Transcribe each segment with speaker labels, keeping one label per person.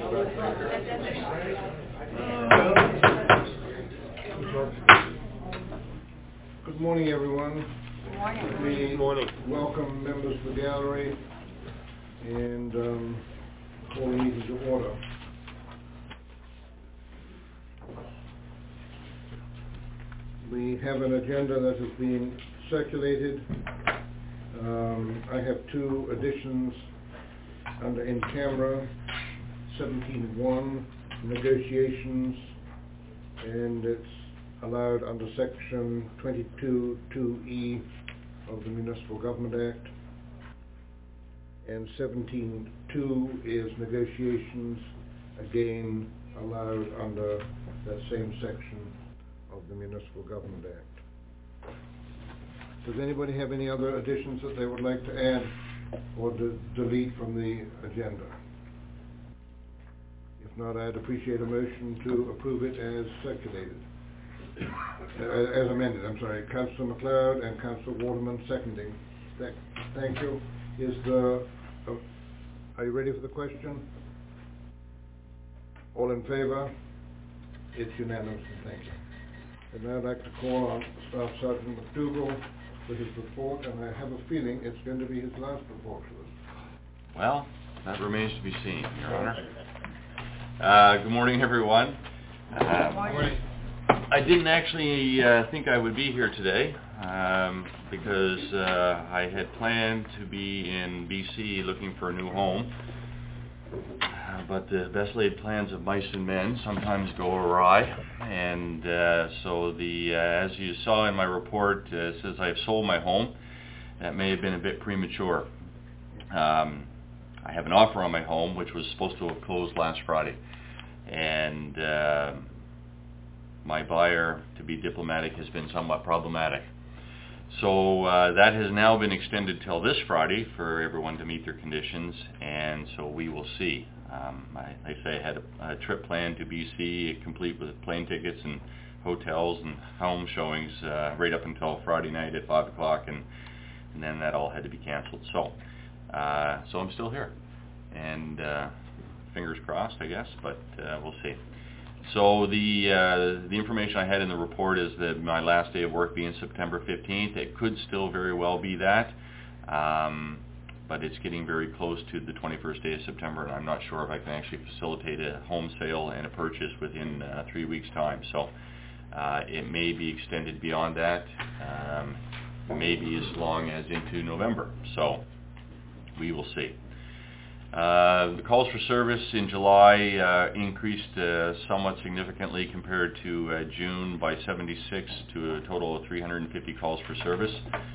Speaker 1: Good morning, everyone.
Speaker 2: Good morning.
Speaker 1: Welcome members of the gallery and call the meeting to order. We have an agenda that has been circulated. I have two additions under in camera, 17.1, negotiations, and it's allowed under section 22(2)(e) of the Municipal Government Act, and 17.2 is negotiations, again allowed under that same section of the Municipal Government Act. Does anybody have any other additions that they would like to add or delete from the agenda? If not, I'd appreciate a motion to approve it as circulated. As amended, I'm sorry. Councillor MacLeod and Councillor Waterman seconding. Thank you. Are you ready for the question? All in favour? It's unanimous, thank you. And now I'd like to call on Staff Sergeant McDougall for his report, and I have a feeling it's going to be his last report to us.
Speaker 3: Well, that remains to be seen, Your Honour. Good morning, everyone.
Speaker 2: Good morning.
Speaker 3: I didn't actually think I would be here today because I had planned to be in BC looking for a new home. But the best laid plans of mice and men sometimes go awry, and so as you saw in my report, it says I have sold my home. That may have been a bit premature. I have an offer on my home, which was supposed to have closed last Friday, and my buyer, to be diplomatic, has been somewhat problematic. So that has now been extended till this Friday for everyone to meet their conditions, and so we will see. I had a trip planned to BC, complete with plane tickets and hotels and home showings right up until Friday night at 5 o'clock, and then that all had to be canceled. So I'm still here, and fingers crossed, I guess, but we'll see. So the information I had in the report is that my last day of work being September 15th. It could still very well be that, but it's getting very close to the 21st day of September, and I'm not sure if I can actually facilitate a home sale and a purchase within 3 weeks' time. So it may be extended beyond that, maybe as long as into November. So we will see. The calls for service in July increased somewhat significantly compared to June by 76 to a total of 350 calls for service.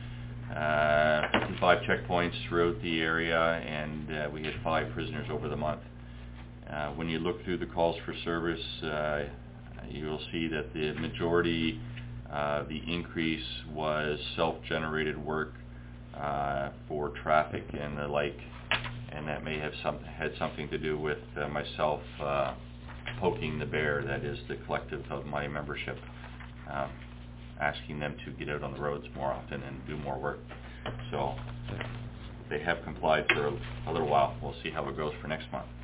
Speaker 3: 55 checkpoints throughout the area, and we had 5 prisoners over the month. When you look through the calls for service, you will see that the majority of the increase was self-generated work for traffic and the like, and that may have had something to do with myself poking the bear, that is the collective of my membership, asking them to get out on the roads more often and do more work. So they have complied for a little while. We'll see how it goes for next month.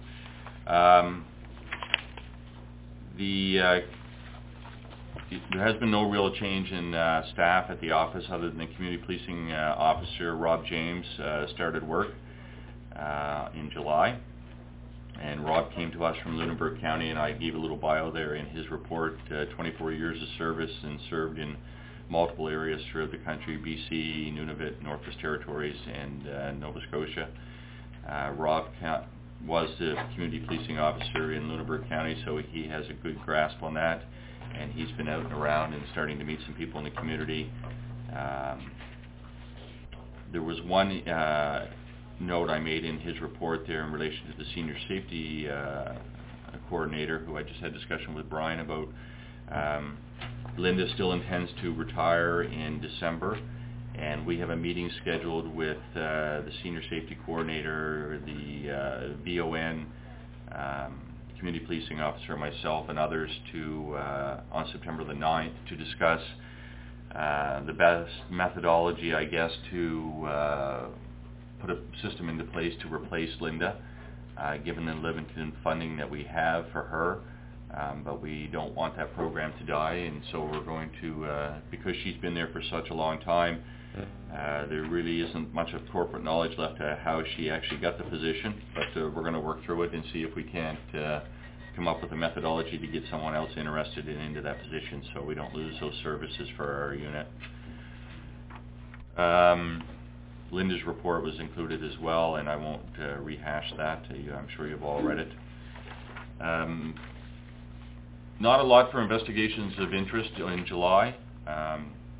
Speaker 3: There has been no real change in staff at the office other than the community policing officer, Rob James, started work in July. And Rob came to us from Lunenburg County, and I gave a little bio there in his report, 24 years of service and served in multiple areas throughout the country, BC, Nunavut, Northwest Territories, and Nova Scotia. Rob was the community policing officer in Lunenburg County, so he has a good grasp on that, and he's been out and around and starting to meet some people in the community. There was one note I made in his report there in relation to the senior safety coordinator, who I just had a discussion with Brian about. Linda still intends to retire in December, and we have a meeting scheduled with the senior safety coordinator, the VON, community policing officer, myself, and others to on September the 9th to discuss the best methodology, I guess, to put a system into place to replace Linda. given the limited funding that we have for her. But we don't want that program to die, and so we're going to, because she's been there for such a long time, there really isn't much of corporate knowledge left to how she actually got the position, but we're going to work through it and see if we can't come up with a methodology to get someone else interested in into that position so we don't lose those services for our unit. Linda's report was included as well, and I won't rehash that. I'm sure you've all read it. Not a lot for investigations of interest in July. A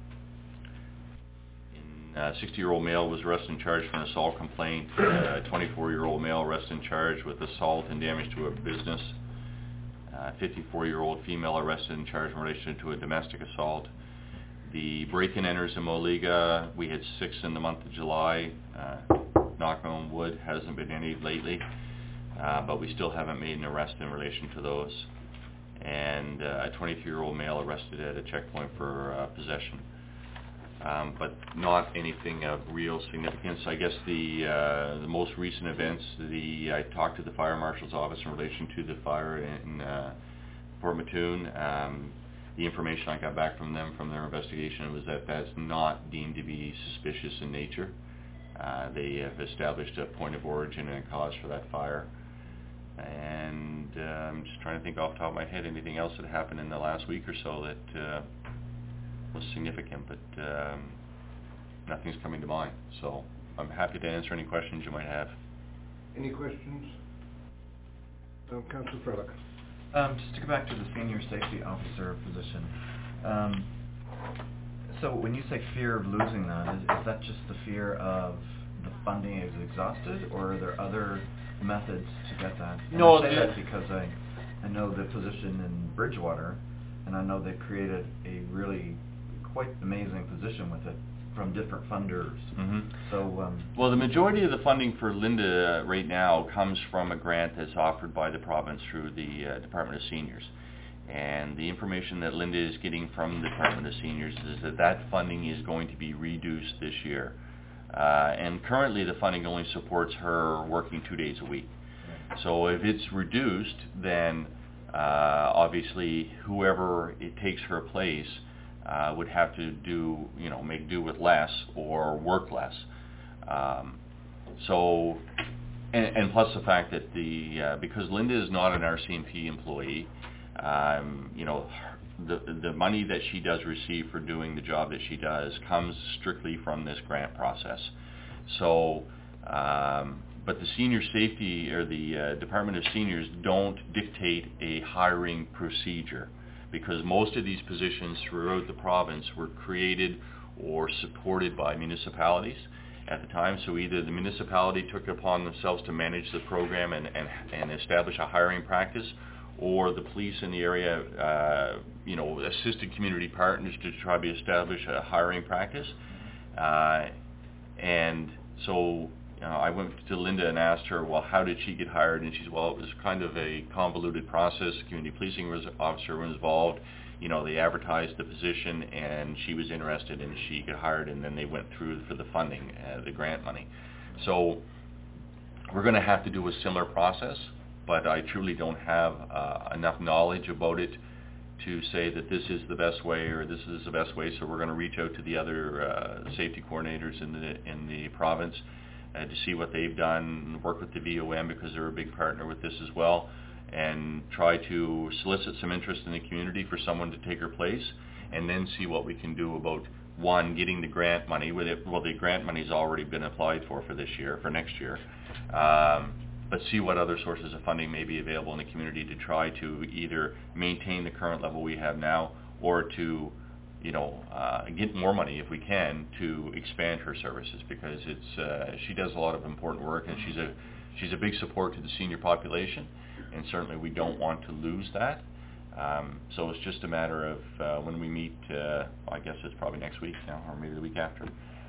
Speaker 3: 60-year-old male was arrested and charged for an assault complaint. A 24-year-old male arrested and charged with assault and damage to a business. A 54-year-old female arrested and charged in relation to a domestic assault. The break-and-enters in Moliga, we had 6 in the month of July. Knock on wood, hasn't been any lately, but we still haven't made an arrest in relation to those. And a 23-year-old male arrested at a checkpoint for possession. But not anything of real significance. I guess the most recent events, I talked to the Fire Marshal's office in relation to the fire in Port Mattoon. The information I got back from them from their investigation was that that's not deemed to be suspicious in nature. They have established a point of origin and a cause for that fire. And I'm just trying to think off the top of my head anything else that happened in the last week or so that was significant, but nothing's coming to mind. So I'm happy to answer any questions you might have.
Speaker 1: Any questions? Councillor Frederick.
Speaker 4: Just to go back to the senior safety officer position. So when you say fear of losing that, is that just the fear of the funding is exhausted, or are there other methods to get that? And
Speaker 3: No,
Speaker 4: I say that because I know the position in Bridgewater, and I know they created a really quite amazing position with it from different funders.
Speaker 3: Mm-hmm.
Speaker 4: So
Speaker 3: well, the majority of the funding for Linda right now comes from a grant that's offered by the province through the Department of Seniors. And the information that Linda is getting from the Department of Seniors is that funding is going to be reduced this year. And currently the funding only supports her working 2 days a week. So if it's reduced, then obviously whoever it takes her place would have to make do with less or work less. So, and plus the fact that because Linda is not an RCMP employee, the money that she does receive for doing the job that she does comes strictly from this grant process. So, but the senior safety or the Department of Seniors don't dictate a hiring procedure, because most of these positions throughout the province were created or supported by municipalities at the time. So either the municipality took it upon themselves to manage the program and establish a hiring practice, or the police in the area, assisted community partners to try to establish a hiring practice. And so I went to Linda and asked her, well, how did she get hired? And she said, well, it was kind of a convoluted process. The community policing officer was involved. They advertised the position, and she was interested, and she got hired, and then they went through for the funding, the grant money. So we're going to have to do a similar process, but I truly don't have enough knowledge about it to say that this is the best way or this is the best way. So we're going to reach out to the other safety coordinators in the province to see what they've done, work with the VOM because they're a big partner with this as well, and try to solicit some interest in the community for someone to take her place, and then see what we can do about, one, getting the grant money. Well, the grant money's already been applied for this year, for next year, but see what other sources of funding may be available in the community to try to either maintain the current level we have now, or to get more money if we can to expand her services, because she does a lot of important work, and she's a big support to the senior population, and certainly we don't want to lose that. So it's just a matter of when we meet, I guess it's probably next week now, or maybe the week after,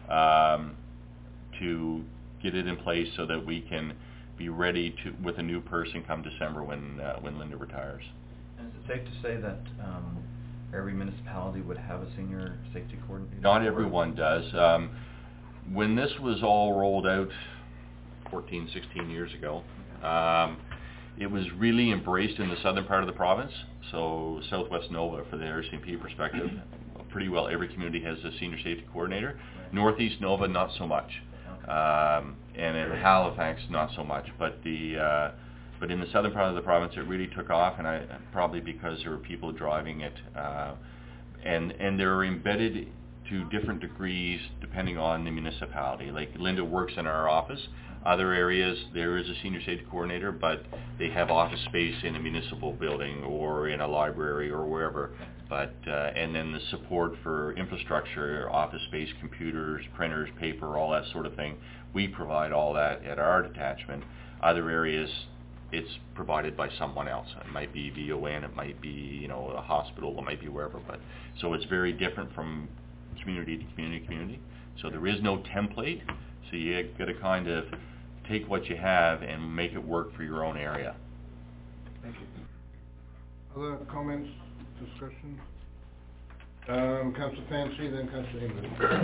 Speaker 3: to get it in place so that we can be ready with a new person come December when Linda retires.
Speaker 4: And is it safe to say that every municipality would have a senior safety coordinator?
Speaker 3: Not everyone does. When this was all rolled out 14, 16 years ago, It was really embraced in the southern part of the province, so Southwest Nova, for the RCMP perspective, pretty well every community has a senior safety coordinator. Right. Northeast Nova, not so much. Okay. And in Halifax, not so much. But in the southern part of the province, it really took off, and probably because there were people driving it, and they're embedded to different degrees depending on the municipality. Like Linda works in our office. Other areas, there is a senior safety coordinator, but they have office space in a municipal building or in a library or wherever. But and then the support for infrastructure, office space, computers, printers, paper, all that sort of thing, we provide all that at our detachment. Other areas, it's provided by someone else. It might be VON, it might be a hospital, it might be wherever. But so it's very different from community to community. So there is no template. So you got to kind of take what you have and make it work for your own area.
Speaker 1: Thank you. Other comments, discussion? Councillor Fancy, then Councillor English.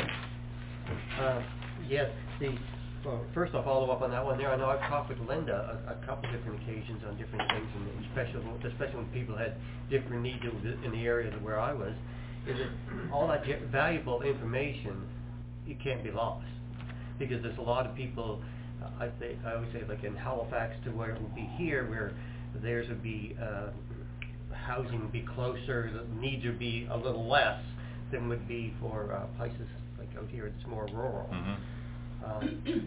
Speaker 2: Yes. Well, first I'll follow up on that one there. I know I've talked with Linda a couple different occasions on different things, and especially when people had different needs in the area where I was, is that all that valuable information, it can't be lost. Because there's a lot of people, I always say, like in Halifax to where it would be here, where theirs would be, housing would be closer, the needs would be a little less than would be for places like out here, it's more rural.
Speaker 3: Mm-hmm.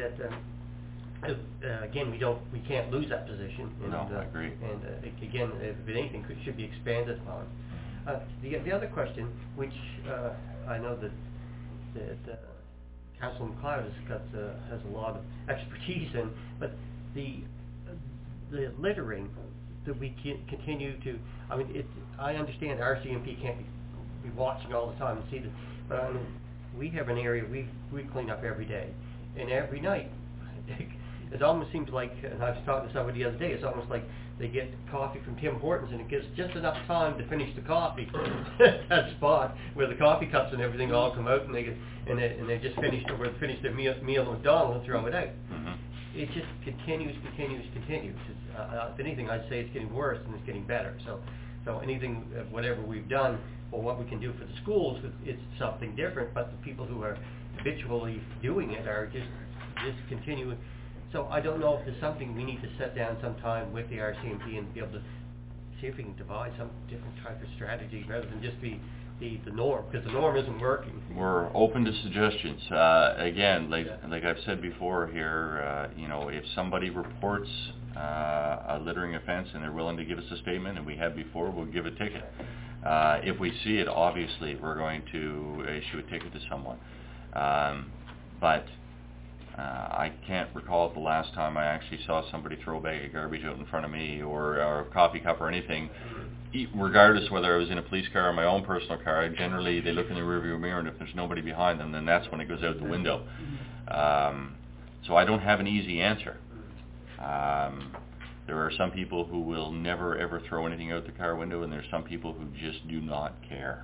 Speaker 2: Again, we can't lose that position. And,
Speaker 3: no, I agree.
Speaker 2: And again, if anything, should be expanded upon. The other question, which I know that Councilor MacLeod has a lot of expertise in, but the littering that we continue to, I understand RCMP can't be watching all the time and see this, but we have an area we clean up every day, and every night it almost seems like, and I was talking to somebody the other day, it's almost like they get coffee from Tim Hortons and it gives just enough time to finish the coffee. That spot where the coffee cups and everything all come out and they just finish their meal at McDonald's and throw it out.
Speaker 3: Mm-hmm.
Speaker 2: It just continues. If anything, I'd say it's getting worse than it's getting better. So anything, whatever we've done or what we can do for the schools, it's something different. But the people who are habitually doing it are just continuing. So I don't know if there's something we need to set down sometime with the RCMP and be able to see if we can devise some different type of strategy rather than just be the norm, because the norm isn't working.
Speaker 3: We're open to suggestions. Again, like I've said before here, if somebody reports a littering offense and they're willing to give us a statement, and we have before, we'll give a ticket. If we see it, obviously, we're going to issue a ticket to someone. But I can't recall the last time I actually saw somebody throw a bag of garbage out in front of me or a coffee cup or anything. Regardless whether I was in a police car or my own personal car, generally they look in the rearview mirror, and if there's nobody behind them, then that's when it goes out the window. So I don't have an easy answer. There are some people who will never ever throw anything out the car window, and there's some people who just do not care.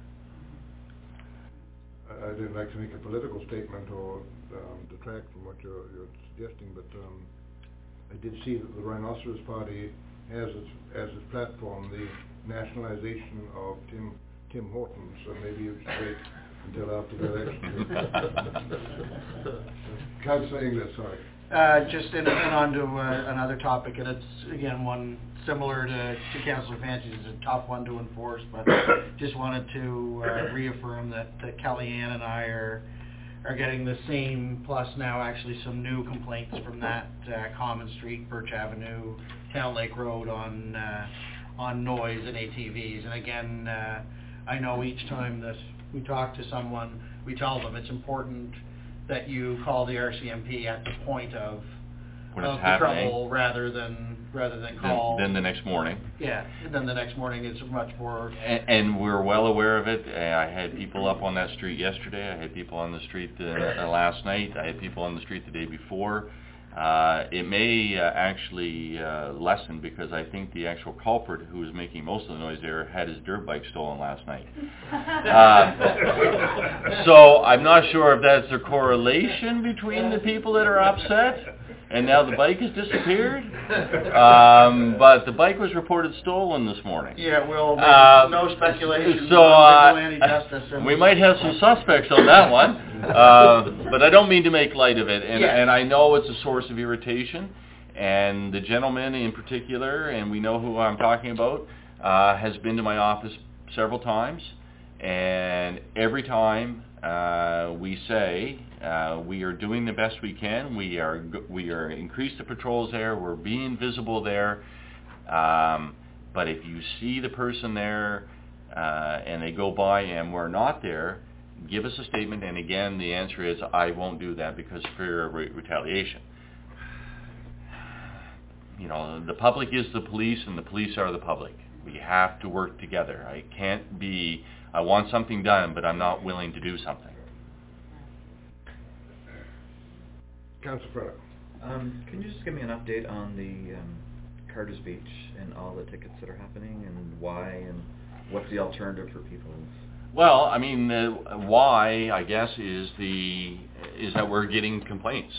Speaker 1: I didn't like to make a political statement or detract from what you're suggesting, but I did see that the Rhinoceros Party has as its platform the nationalization of Tim Hortons, so maybe you should wait until after the election. Councillor English, sorry.
Speaker 5: Just on to another topic, and it's again one similar to Councillor Fancy's. It's a tough one to enforce, but just wanted to reaffirm that Kellyanne and I are getting the same, plus now actually some new complaints from that Common Street, Birch Avenue, Town Lake Road on noise and ATVs. And again, I know each time that we talk to someone, we tell them it's important that you call the RCMP at the point of the trouble rather than call.
Speaker 3: Then the next morning.
Speaker 5: Yeah, and then the next morning is much more.
Speaker 3: And we're well aware of it. I had people up on that street yesterday. I had people on the street last night. I had people on the street the day before. It may actually lessen, because I think the actual culprit who was making most of the noise there had his dirt bike stolen last night. So I'm not sure if that's a correlation between the people that are upset and now the bike has disappeared. But the bike was reported stolen this morning.
Speaker 5: Yeah, well, no speculation
Speaker 3: So
Speaker 5: on vigilante justice.
Speaker 3: we might have some suspects on that one, but I don't mean to make light of it, and I know it's a source of irritation, and the gentleman in particular, and we know who I'm talking about, has been to my office several times, and every time we say we are doing the best we can, we are increased the patrols there, we're being visible there, but if you see the person there and they go by and we're not there, give us a statement, and again the answer is I won't do that because fear of retaliation. You know, the public is the police and the police are the public. We have to work together. I can't be, I want something done, but I'm not willing to do something.
Speaker 1: Councillor Frelick.
Speaker 4: Can you just give me an update on the Carter's Beach and all the tickets that are happening and why and what's the alternative for people?
Speaker 3: Well, I mean, why, I guess, is that we're getting complaints.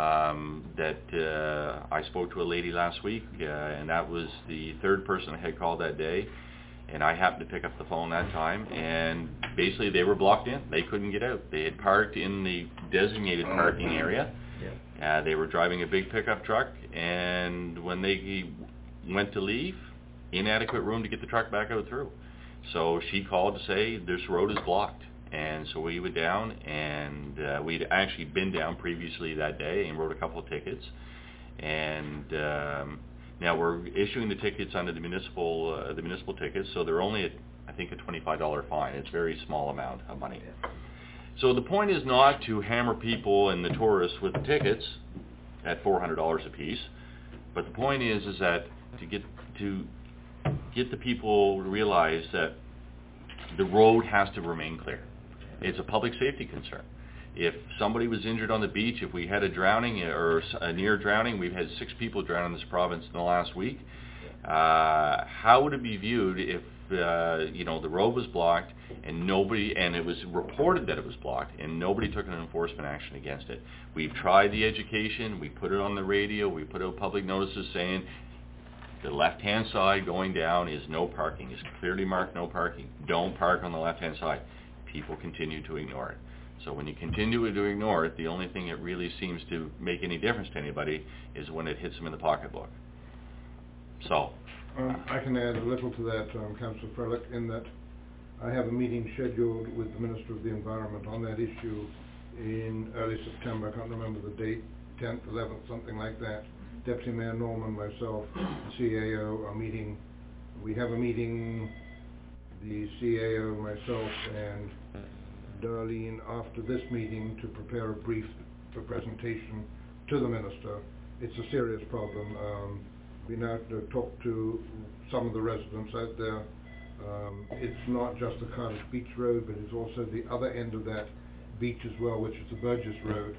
Speaker 3: That I spoke to a lady last week, and that was the third person I had called that day, and I happened to pick up the phone that time, and basically they were blocked in. They couldn't get out. They had parked in the designated parking area. They were driving a big pickup truck, and when they went to leave, inadequate room to get the truck back out through. So she called to say this road is blocked, and so we went down, and we'd actually been down previously that day and wrote a couple of tickets, and now we're issuing the tickets under the municipal tickets, so they're only I think a $25 fine. It's a very small amount of money. So the point is not to hammer people and the tourists with the tickets at $400 a piece, but the point is that to get the people to realize that the road has to remain clear. It's a public safety concern. If somebody was injured on the beach, if we had a drowning or a near drowning, we've had 6 people drown in this province in the last week. How would it be viewed if the road was blocked and it was reported that it was blocked and nobody took an enforcement action against it? We've tried the education, we put it on the radio, we put out public notices saying the left-hand side going down is no parking. It's clearly marked no parking. Don't park on the left-hand side. People continue to ignore it. So when you continue to ignore it, the only thing that really seems to make any difference to anybody is when it hits them in the pocketbook. So.
Speaker 1: I can add a little to that, Councillor Frelick, in that I have a meeting scheduled with the Minister of the Environment on that issue in early September. I can't remember the date, 10th, 11th, something like that. Deputy Mayor Norman, myself, the CAO are meeting. We have a meeting, the CAO, myself, and Darlene after this meeting to prepare a brief for presentation to the Minister. It's a serious problem. We now talk to some of the residents out there. It's not just the Carter's Beach Road, but it's also the other end of that beach as well, which is the Burgess Road.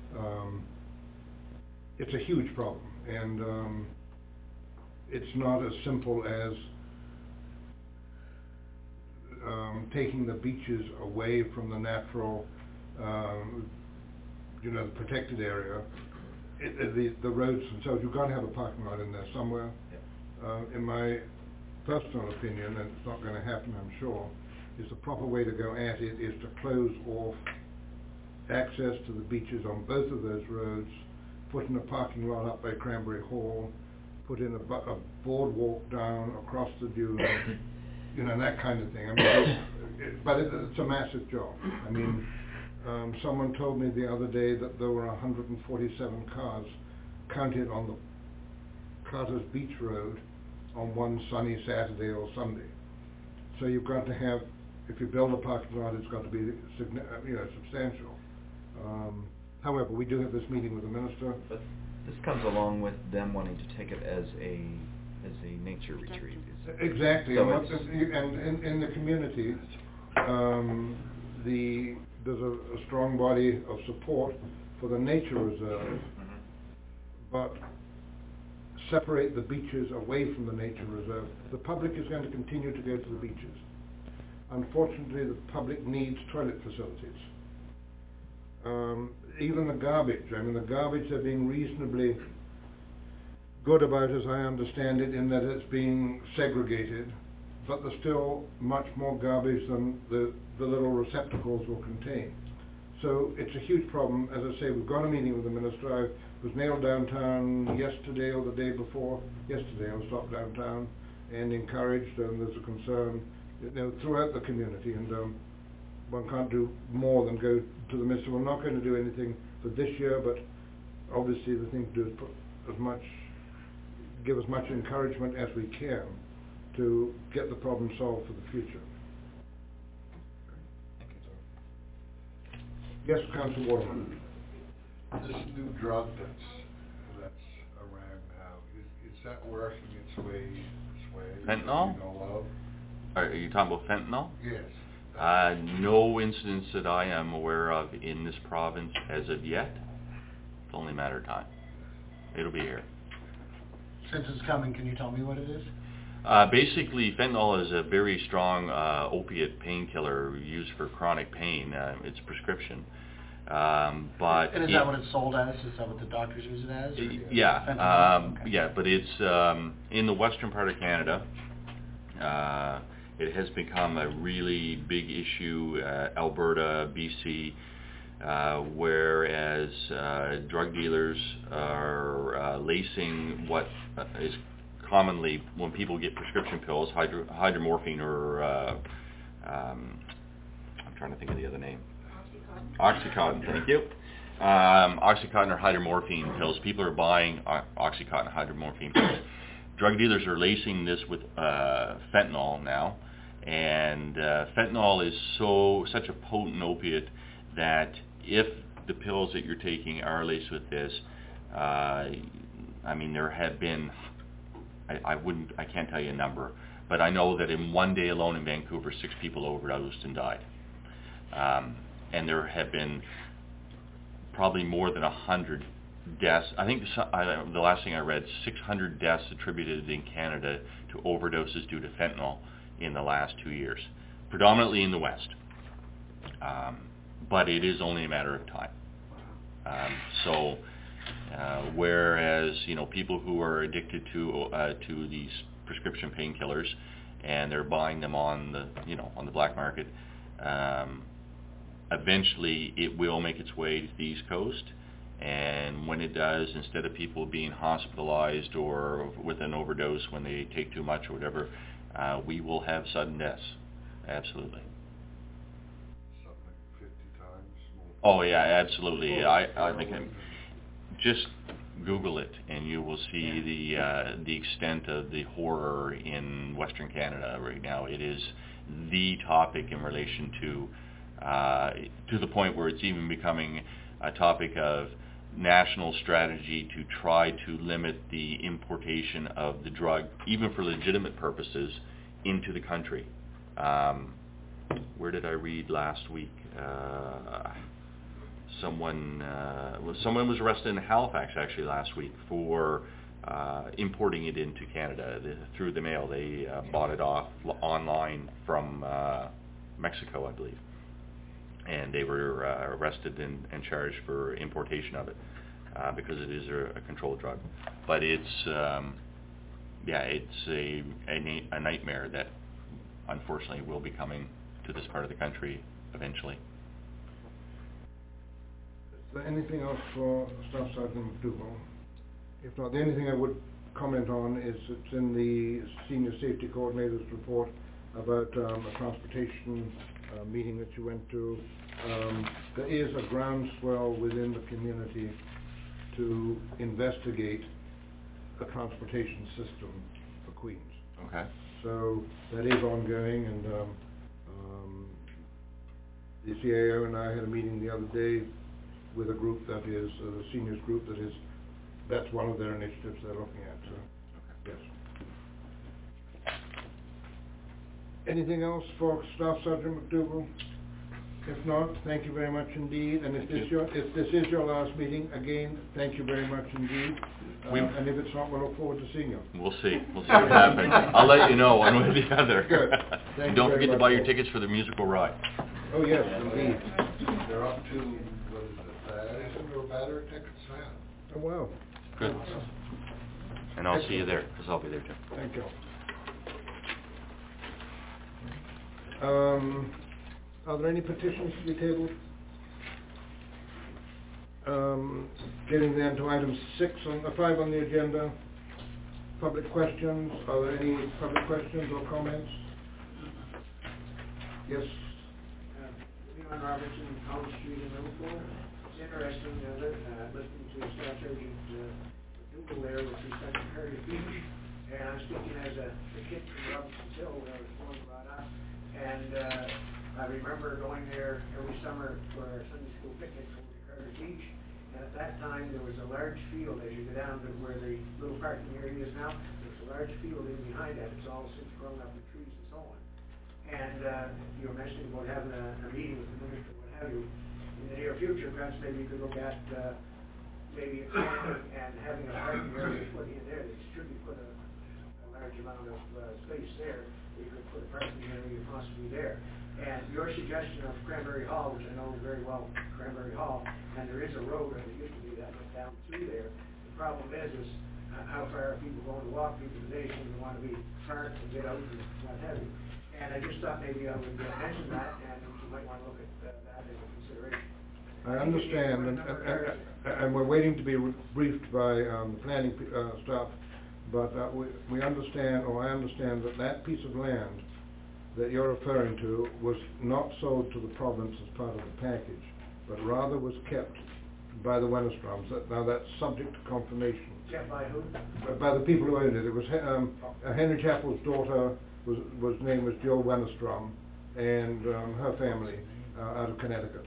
Speaker 1: It's a huge problem, and it's not as simple as taking the beaches away from the natural, the protected area. The roads themselves, you've got to have a parking lot in there somewhere. In my personal opinion, and it's not going to happen, I'm sure, is the proper way to go at it is to close off access to the beaches on both of those roads, put in a parking lot up by Cranberry Hall, put in a boardwalk down across the dune, that kind of thing. I mean, it's a massive job. I mean, someone told me the other day that there were 147 cars counted on the Carter's Beach Road on one sunny Saturday or Sunday. So you've got to have, if you build a parking lot, it's got to be substantial. However, we do have this meeting with the Minister.
Speaker 4: But this comes along with them wanting to take it as a nature retreat.
Speaker 1: Exactly,
Speaker 4: So
Speaker 1: and in the community, there's a strong body of support for the nature reserve, but separate the beaches away from the nature reserve. The public is going to continue to go to the beaches. Unfortunately, the public needs toilet facilities. even the garbage. I mean, the garbage are being reasonably good about, as I understand it, in that it's being segregated, but there's still much more garbage than the little receptacles will contain. So it's a huge problem. As I say, we've got a meeting with the minister. I was nailed downtown yesterday or the day before. Yesterday I was stopped downtown and encouraged, and there's a concern, throughout the community, and one can't do more than go to the minister. We're not going to do anything for this year, but obviously the thing to do is give as much encouragement as we can to get the problem solved for the future. Yes, Councillor Waterman.
Speaker 6: This new drug that's around now, is that working its way this way?
Speaker 3: Fentanyl?
Speaker 6: You know of?
Speaker 3: Are you talking about fentanyl?
Speaker 6: Yes.
Speaker 3: No incidents that I am aware of in this province as of yet. It's only a matter of time. It'll be here.
Speaker 5: Since it's coming, can you tell me what it is?
Speaker 3: Basically, fentanyl is a very strong opiate painkiller used for chronic pain. It's prescription. But
Speaker 5: and is that what it's sold as? Is that what the doctors use it as?
Speaker 3: Yeah,
Speaker 5: okay.
Speaker 3: yeah, but it's in the western part of Canada. It has become a really big issue, Alberta, BC, whereas drug dealers are lacing what is commonly, when people get prescription pills, hydromorphine or, I'm trying to think of the other name. Oxycontin, thank you. Oxycontin or hydromorphine pills. People are buying Oxycontin and hydromorphine pills. Drug dealers are lacing this with fentanyl now, and fentanyl is such a potent opiate that if the pills that you're taking are laced with this, I mean, there have been, I can't tell you a number, but I know that in one day alone in Vancouver, 6 people overdosed and died. And there have been probably more than 100 deaths. I think the last thing I read, 600 deaths attributed in Canada to overdoses due to fentanyl in the last 2 years, predominantly in the West. But it is only a matter of time. Whereas people who are addicted to these prescription painkillers and they're buying them on the on the black market, eventually it will make its way to the East Coast, and when it does, instead of people being hospitalized or with an overdose when they take too much or whatever, we will have sudden deaths. Absolutely.
Speaker 6: Something like 50 times more.
Speaker 3: Oh yeah, absolutely. I think just Google it and you will see the extent of the horror in Western Canada right now. It is the topic in relation to the point where it's even becoming a topic of national strategy to try to limit the importation of the drug, even for legitimate purposes, into the country. Where did I read last week? Someone was arrested in Halifax actually last week for importing it into Canada through the mail. They bought it off online from Mexico, I believe, and they were arrested and charged for importation of it because it is a controlled drug. But it's it's a nightmare that unfortunately will be coming to this part of the country eventually.
Speaker 1: Is there anything else for Staff Sergeant McDougall? If not, the only thing I would comment on is it's in the Senior Safety Coordinator's report about a transportation meeting that you went to. There is a groundswell within the community to investigate a transportation system for Queens.
Speaker 3: Okay.
Speaker 1: So that is ongoing, and the CAO and I had a meeting the other day with a group that is a seniors group that's one of their initiatives they're looking at. So, yes. Anything else for Staff Sergeant McDougall? If not, thank you very much indeed. And if this is your last meeting, again, thank you very much indeed. And if it's not, we'll look forward to seeing you.
Speaker 3: We'll see. We'll see what happens. I'll let you know one way or the other.
Speaker 1: Good. Thank
Speaker 3: And don't
Speaker 1: you very
Speaker 3: forget to
Speaker 1: much.
Speaker 3: buy your tickets for the musical ride.
Speaker 1: Oh yes, indeed.
Speaker 6: They're up to they were better tickets now.
Speaker 1: Oh, wow.
Speaker 3: Good. And I'll see you there, because I'll be there too.
Speaker 1: Thank you. Are there any petitions to be tabled? Getting then to item 5 on the agenda, public questions. Are there any public questions or comments? Yes.
Speaker 7: Leon Robertson, College Street in Liverpool. It's interesting, listening to Staff Sergeant Dougal there with respect to Curtis Beach. And I'm speaking as a kid from Robinson Hill where I was born and brought up. And I remember going there every summer for our Sunday school picnic over to Curtis Beach. And at that time, there was a large field as you go down to where the little parking area is now. There's a large field in behind that. It's all since grown up with trees and so on. And you were mentioning about having a meeting with the minister, what have you. In the near future, perhaps maybe you could look at maybe expanding and having a parking area put in there. There should be put a large amount of space there. You could put a parking area possibly there. And your suggestion of Cranberry Hall, which I know very well, Cranberry Hall, and there is a road, and there used to be that went down through there. The problem is how far are people going to walk through the day, and they want to be parked and get out and what have you. And I just thought maybe I would mention that, and you might want to look at that as a consideration.
Speaker 1: I understand, and we're waiting to be briefed by planning staff, but we understand, or I understand that piece of land that you're referring to was not sold to the province as part of the package, but rather was kept by the Wennestroms. Now that's subject to confirmation.
Speaker 7: Kept by who?
Speaker 1: By the people who owned it. It was Henry Chappell's daughter was name was Jo Wennerstrom, and her family out of Connecticut.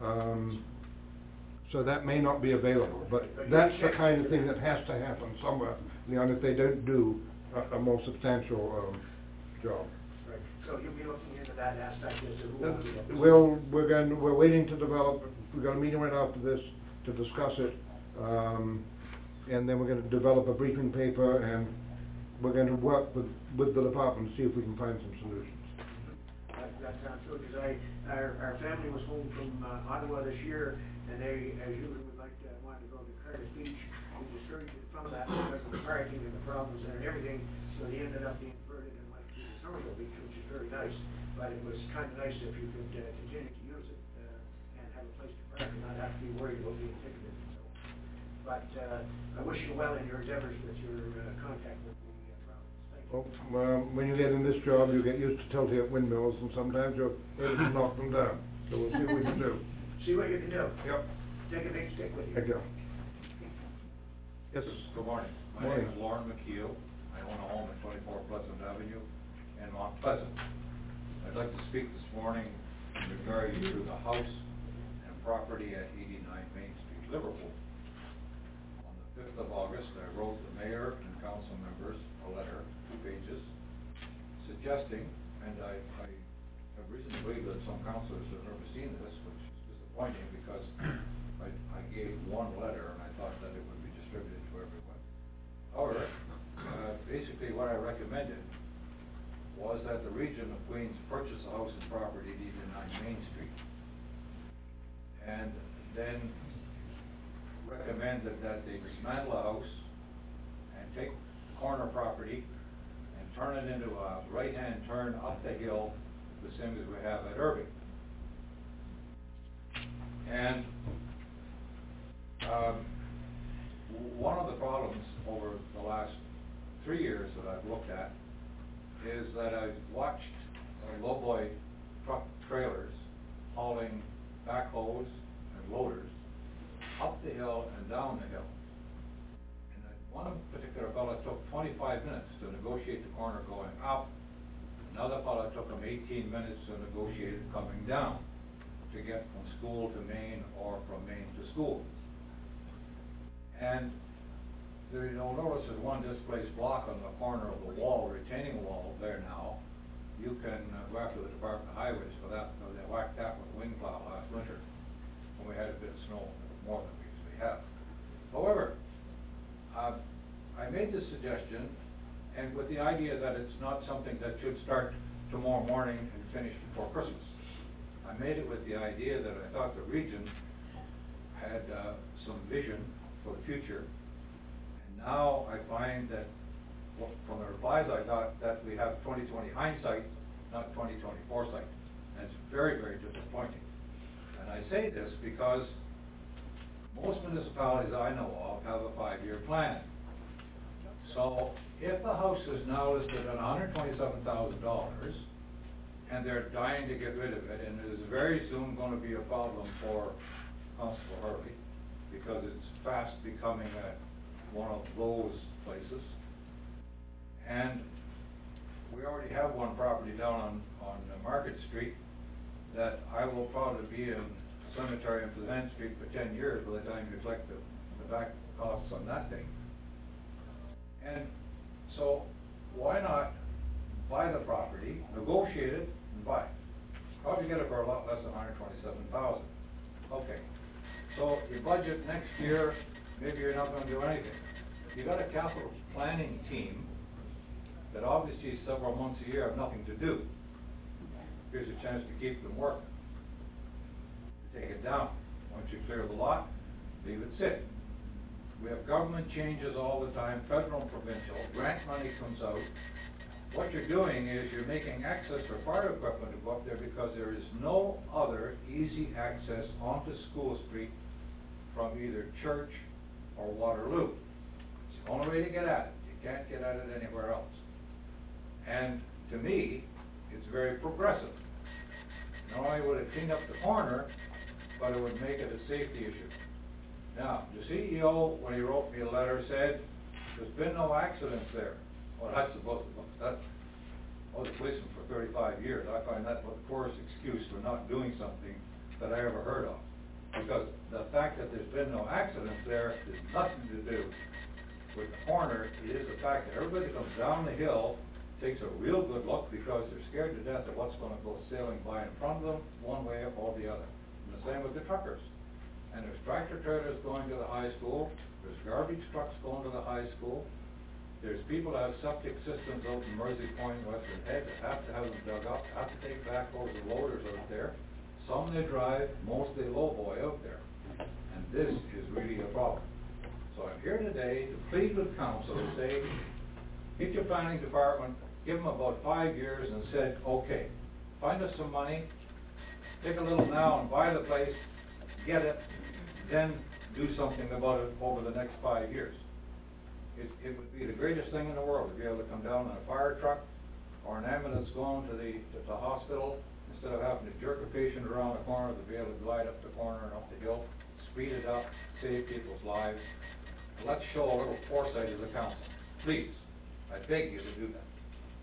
Speaker 1: So that may not be available, but that's the kind of thing that has to happen somewhere, Leon, if they don't do a more substantial job.
Speaker 7: Right. So you'll be looking into that aspect as to who
Speaker 1: We're waiting to develop. We've got a meeting right after this to discuss it, and then we're going to develop a briefing paper, and we're going to work with the department to see if we can find some solutions.
Speaker 7: That sounds good, because our family was home from Ottawa this year, and they, as usual, wanted to go to Curtis Beach. We discouraged it from that because of the parking and the problems there and everything, so they ended up being converted and went to Somerville Beach, which is very nice, but it was kind of nice if you could continue to use it and have a place to park and not have to be worried about being ticketed. So, but I wish you well in your endeavors with your contact with the province. Thank you.
Speaker 1: Well, when you get in this job, you get used to tilting at windmills, and sometimes you're able to knock them down. So we'll see what we can do.
Speaker 7: See what you can do.
Speaker 1: Yep.
Speaker 7: Take a big stick with you.
Speaker 1: Thank you. Yes.
Speaker 8: Good morning. My name is Lauren McKeel. I own a home at 24 Pleasant Avenue in Mount Pleasant. I'd like to speak this morning in regard to the house and property at 89 Main Street, Liverpool. On the 5th of August, I wrote the mayor and council members a letter, 2 pages, suggesting, and I have reason to believe that some councilors have never seen this, which is disappointing because I gave one letter and I thought that it would be distributed to everyone. However, basically what I recommended was that the region of Queens purchase a house and property at 89 Main Street, and then recommended that they dismantle a house and take the corner property and turn it into a right-hand turn up the hill, the same as we have at Irving. And one of the problems over the last 3 years that I've looked at is that I've watched lowboy truck trailers hauling backhoes and loaders up the hill and down the hill. And one particular fellow took 25 minutes to negotiate the corner going up. Another fellow took him 18 minutes to negotiate it coming down to get from school to Maine or from Maine to school. And you'll notice there's one displaced block on the corner of the wall, retaining wall there now. You can go after the Department of Highways for that, because they whacked that with a wind plow last winter when we had a bit of snow, more than we usually have. However, I made this suggestion, and with the idea that it's not something that should start tomorrow morning and finish before Christmas. I made it with the idea that I thought the region had some vision for the future. And now I find that, well, from the replies I got, that we have 20/20 hindsight, not 20/20 foresight. And it's very, very disappointing. And I say this because most municipalities I know of have a 5-year plan. So if the house is now listed at $127,000, and they're dying to get rid of it, and it is very soon going to be a problem for Constable Hurley, because it's fast becoming one of those places. And we already have one property down on Market Street that I will probably be in cemetery and Pleasant Street for 10 years by the time you collect the back costs on that thing. And so why not buy the property, negotiate it, and buy it? Probably get it for a lot less than $127,000. Okay, so your budget next year, maybe you're not going to do anything. You got a capital planning team that obviously several months a year have nothing to do. Here's a chance to keep them working. Take it down. Once you clear the lot, leave it sit. We have government changes all the time, federal and provincial. Grant money comes out. What you're doing is you're making access for fire equipment to go up there because there is no other easy access onto School Street from either Church or Waterloo. It's the only way to get at it. You can't get at it anywhere else. And to me, it's very progressive. Not only would it clean up the corner, but it would make it a safety issue. Now, the CEO, when he wrote me a letter, said, there's been no accidents there. Well, that's supposed to, I was a policeman for 35 years. I find that the poorest excuse for not doing something that I ever heard of. Because the fact that there's been no accidents there has nothing to do with the corner. It is the fact that everybody that comes down the hill takes a real good look because they're scared to death of what's going to go sailing by in front of them, one way or the other. And the same with the truckers. And there's tractor trailers going to the high school, there's garbage trucks going to the high school, there's people that have septic systems out in Mersey Point, Western Head, that have to have them dug up, have to take backhoes and loaders out there. Some they drive, most they lowboy out there. And this is really a problem. So I'm here today to plead with council to say, get your planning department, give them about 5 years and said, okay, find us some money, take a little now and buy the place, get it, then do something about it over the next 5 years. It would be the greatest thing in the world to be able to come down in a fire truck or an ambulance going to the hospital, instead of having to jerk a patient around the corner, to be able to glide up the corner and up the hill, speed it up, save people's lives. And let's show a little foresight as a council. Please, I beg you to do that.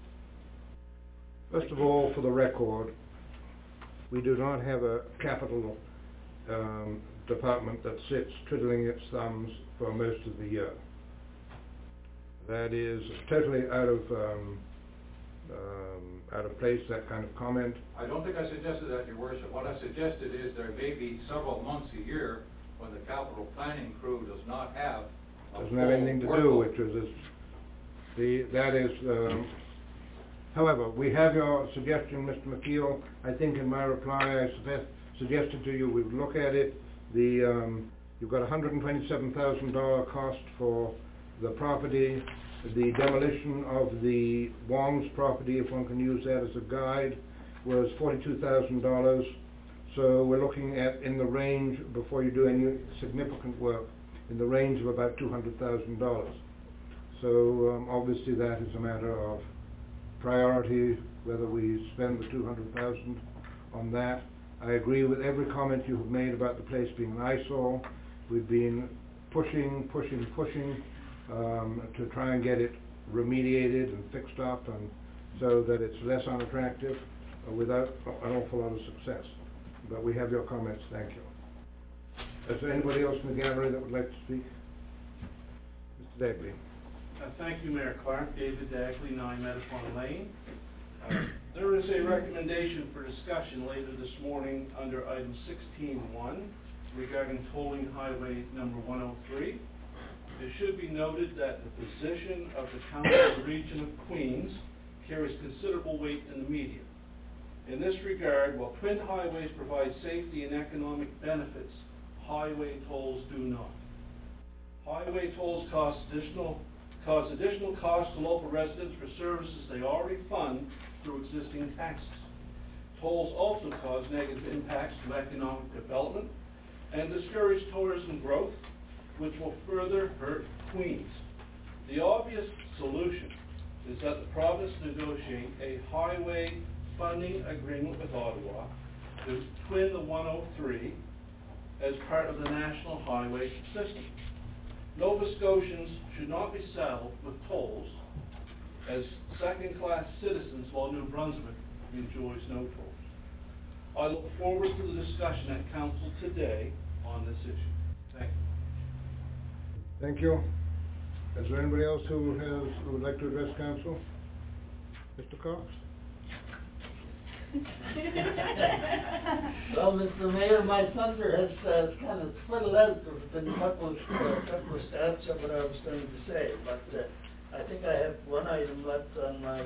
Speaker 1: First of all, for the record, we do not have a capital department that sits twiddling its thumbs for most of the year. That is totally out of place, that kind of comment.
Speaker 8: I don't think I suggested that, Your Worship. What I suggested is there may be several months a year when the capital planning crew does not have a
Speaker 1: doesn't have anything to do with it. However, we have your suggestion, Mr. McKeel. I think in my reply I suggested to you we would look at it. You've got $127,000 cost for the property. The demolition of the Wong's property, if one can use that as a guide, was $42,000. So we're looking at, in the range, before you do any significant work, in the range of about $200,000. So obviously that is a matter of priority, whether we spend the $200,000 on that. I agree with every comment you have made about the place being an eyesore. We've been pushing to try and get it remediated and fixed up, and so that it's less unattractive, without an awful lot of success. But we have your comments. Thank you. Is there anybody else in the gallery that would like to speak? Mr. Dagley.
Speaker 9: Thank you, Mayor Clark. David Dagley, 9 Meadowlawn Lane. There is a recommendation for discussion later this morning under item 16.1 regarding tolling highway number 103. It should be noted that the position of the Council of the Region of Queens carries considerable weight in the media. In this regard, while Twin Highways provide safety and economic benefits, highway tolls do not. Highway tolls cause additional costs to local residents for services they already fund through existing taxes. Tolls also cause negative impacts to economic development and discourage tourism growth, which will further hurt Queens. The obvious solution is that the province negotiate a highway funding agreement with Ottawa to twin the 103 as part of the national highway system. Nova Scotians should not be saddled with tolls as second-class citizens while New Brunswick enjoys no tolls. I look forward to the discussion at Council today on this issue. Thank you.
Speaker 1: Thank you. Is there anybody else who would like to address Council? Mr. Cox?
Speaker 10: Well, Mr. Mayor, my thunder has kind of split out. There's been a couple of steps of what I was going to say, but I think I have one item left on my...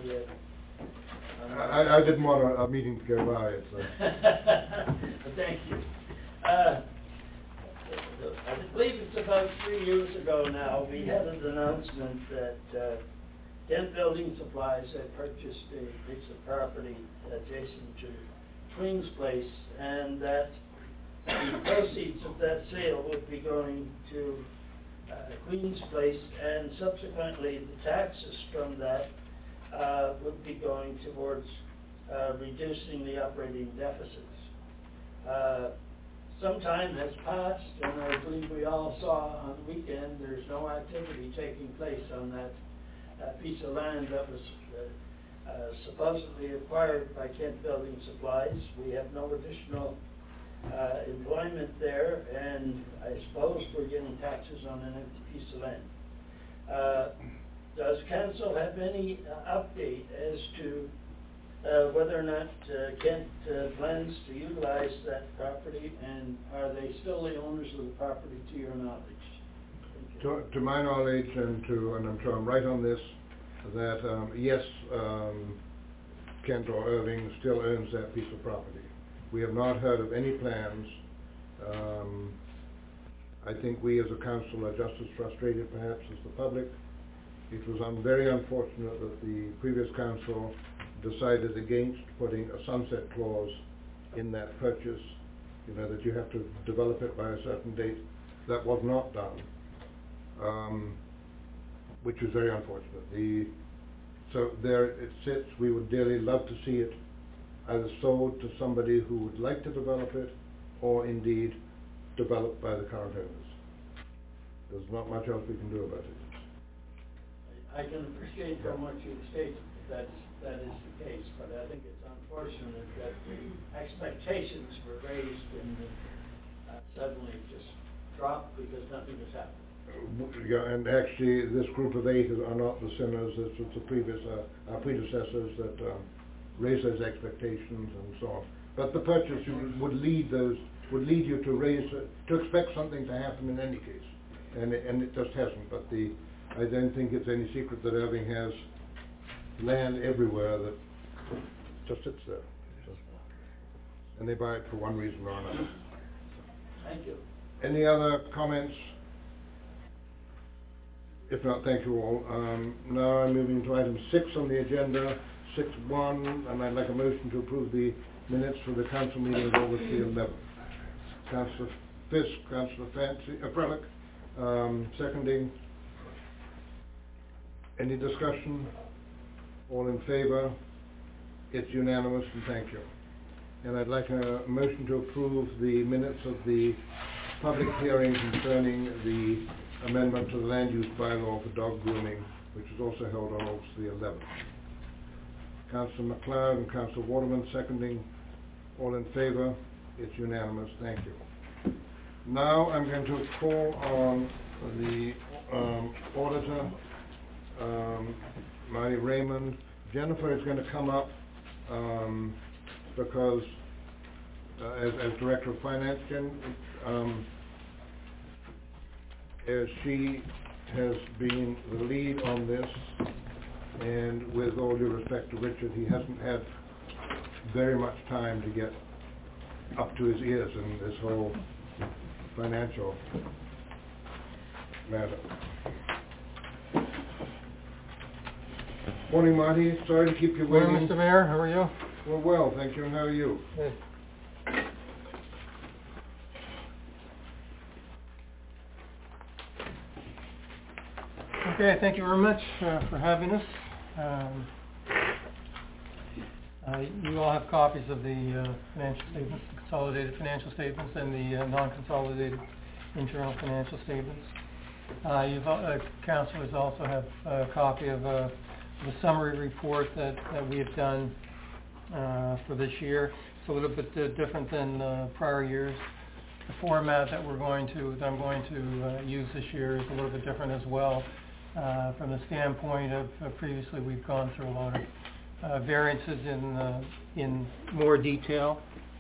Speaker 1: I didn't want a meeting to go by.
Speaker 10: Thank you. I believe it's about 3 years ago now, we had an announcement that Kent Building Supplies had purchased a piece of property adjacent to Queen's Place, and that the proceeds of that sale would be going to Queen's Place, and subsequently the taxes from that would be going towards reducing the operating deficits. Some time has passed, and I believe we all saw on the weekend there's no activity taking place on that piece of land that was supposedly acquired by Kent Building Supplies. We have no additional employment there, and I suppose we're getting taxes on an empty piece of land. Does council have any update as to whether or not Kent plans to utilize that property, and are they still the owners of the property to your knowledge?
Speaker 1: To my knowledge, and I'm sure I'm right on this, that yes, Kent or Irving still owns that piece of property. We have not heard of any plans. I think we as a council are just as frustrated perhaps as the public. It was very unfortunate that the previous council decided against putting a sunset clause in that purchase, that you have to develop it by a certain date. That was not done, which is very unfortunate. So there it sits. We would dearly love to see it either sold to somebody who would like to develop it, or indeed developed by the current owners. There's not much else we can do about it.
Speaker 10: I can appreciate how much you state that is the case, but I think it's unfortunate that the expectations were raised and suddenly just dropped because nothing has happened.
Speaker 1: Yeah, and actually this group of 8 are not the sinners. It's the our predecessors that raised those expectations and so on. But the purchase would lead you to expect something to happen in any case, and it just hasn't. But I don't think it's any secret that Irving has land everywhere that just sits there, and they buy it for one reason or another.
Speaker 10: Thank you.
Speaker 1: Any other comments? If not, thank you all. Now I'm moving to item 6 on the agenda, 6.1, and I'd like a motion to approve the minutes for the council meeting of August the 11th. Councillor Fisk, Councillor Frelick, seconding. Any discussion? All in favour? It's unanimous, and thank you. And I'd like a motion to approve the minutes of the public hearing concerning the amendment to the land use bylaw for dog grooming, which was also held on August the 11th. Councillor MacLeod and Councillor Waterman seconding. All in favour? It's unanimous. Thank you. Now I'm going to call on the auditor, Marty Raymond. Jennifer is going to come up because as Director of Finance, she has been the lead on this, and with all due respect to Richard, he hasn't had very much time to get up to his ears in this whole financial matter. Morning, Marty. Sorry to keep you waiting.
Speaker 11: Morning, Mr. Mayor. How are you?
Speaker 1: Well, well, thank you. And how are you?
Speaker 11: Good. Okay, thank you very much for having us. You all have copies of the financial statements, the consolidated financial statements, and the non-consolidated internal financial statements. Councilors also have a copy of the summary report that we have done for this year. It's a little bit different than prior years. The format that I'm going to use this year is a little bit different as well. From the standpoint of previously we've gone through a lot of variances in more detail.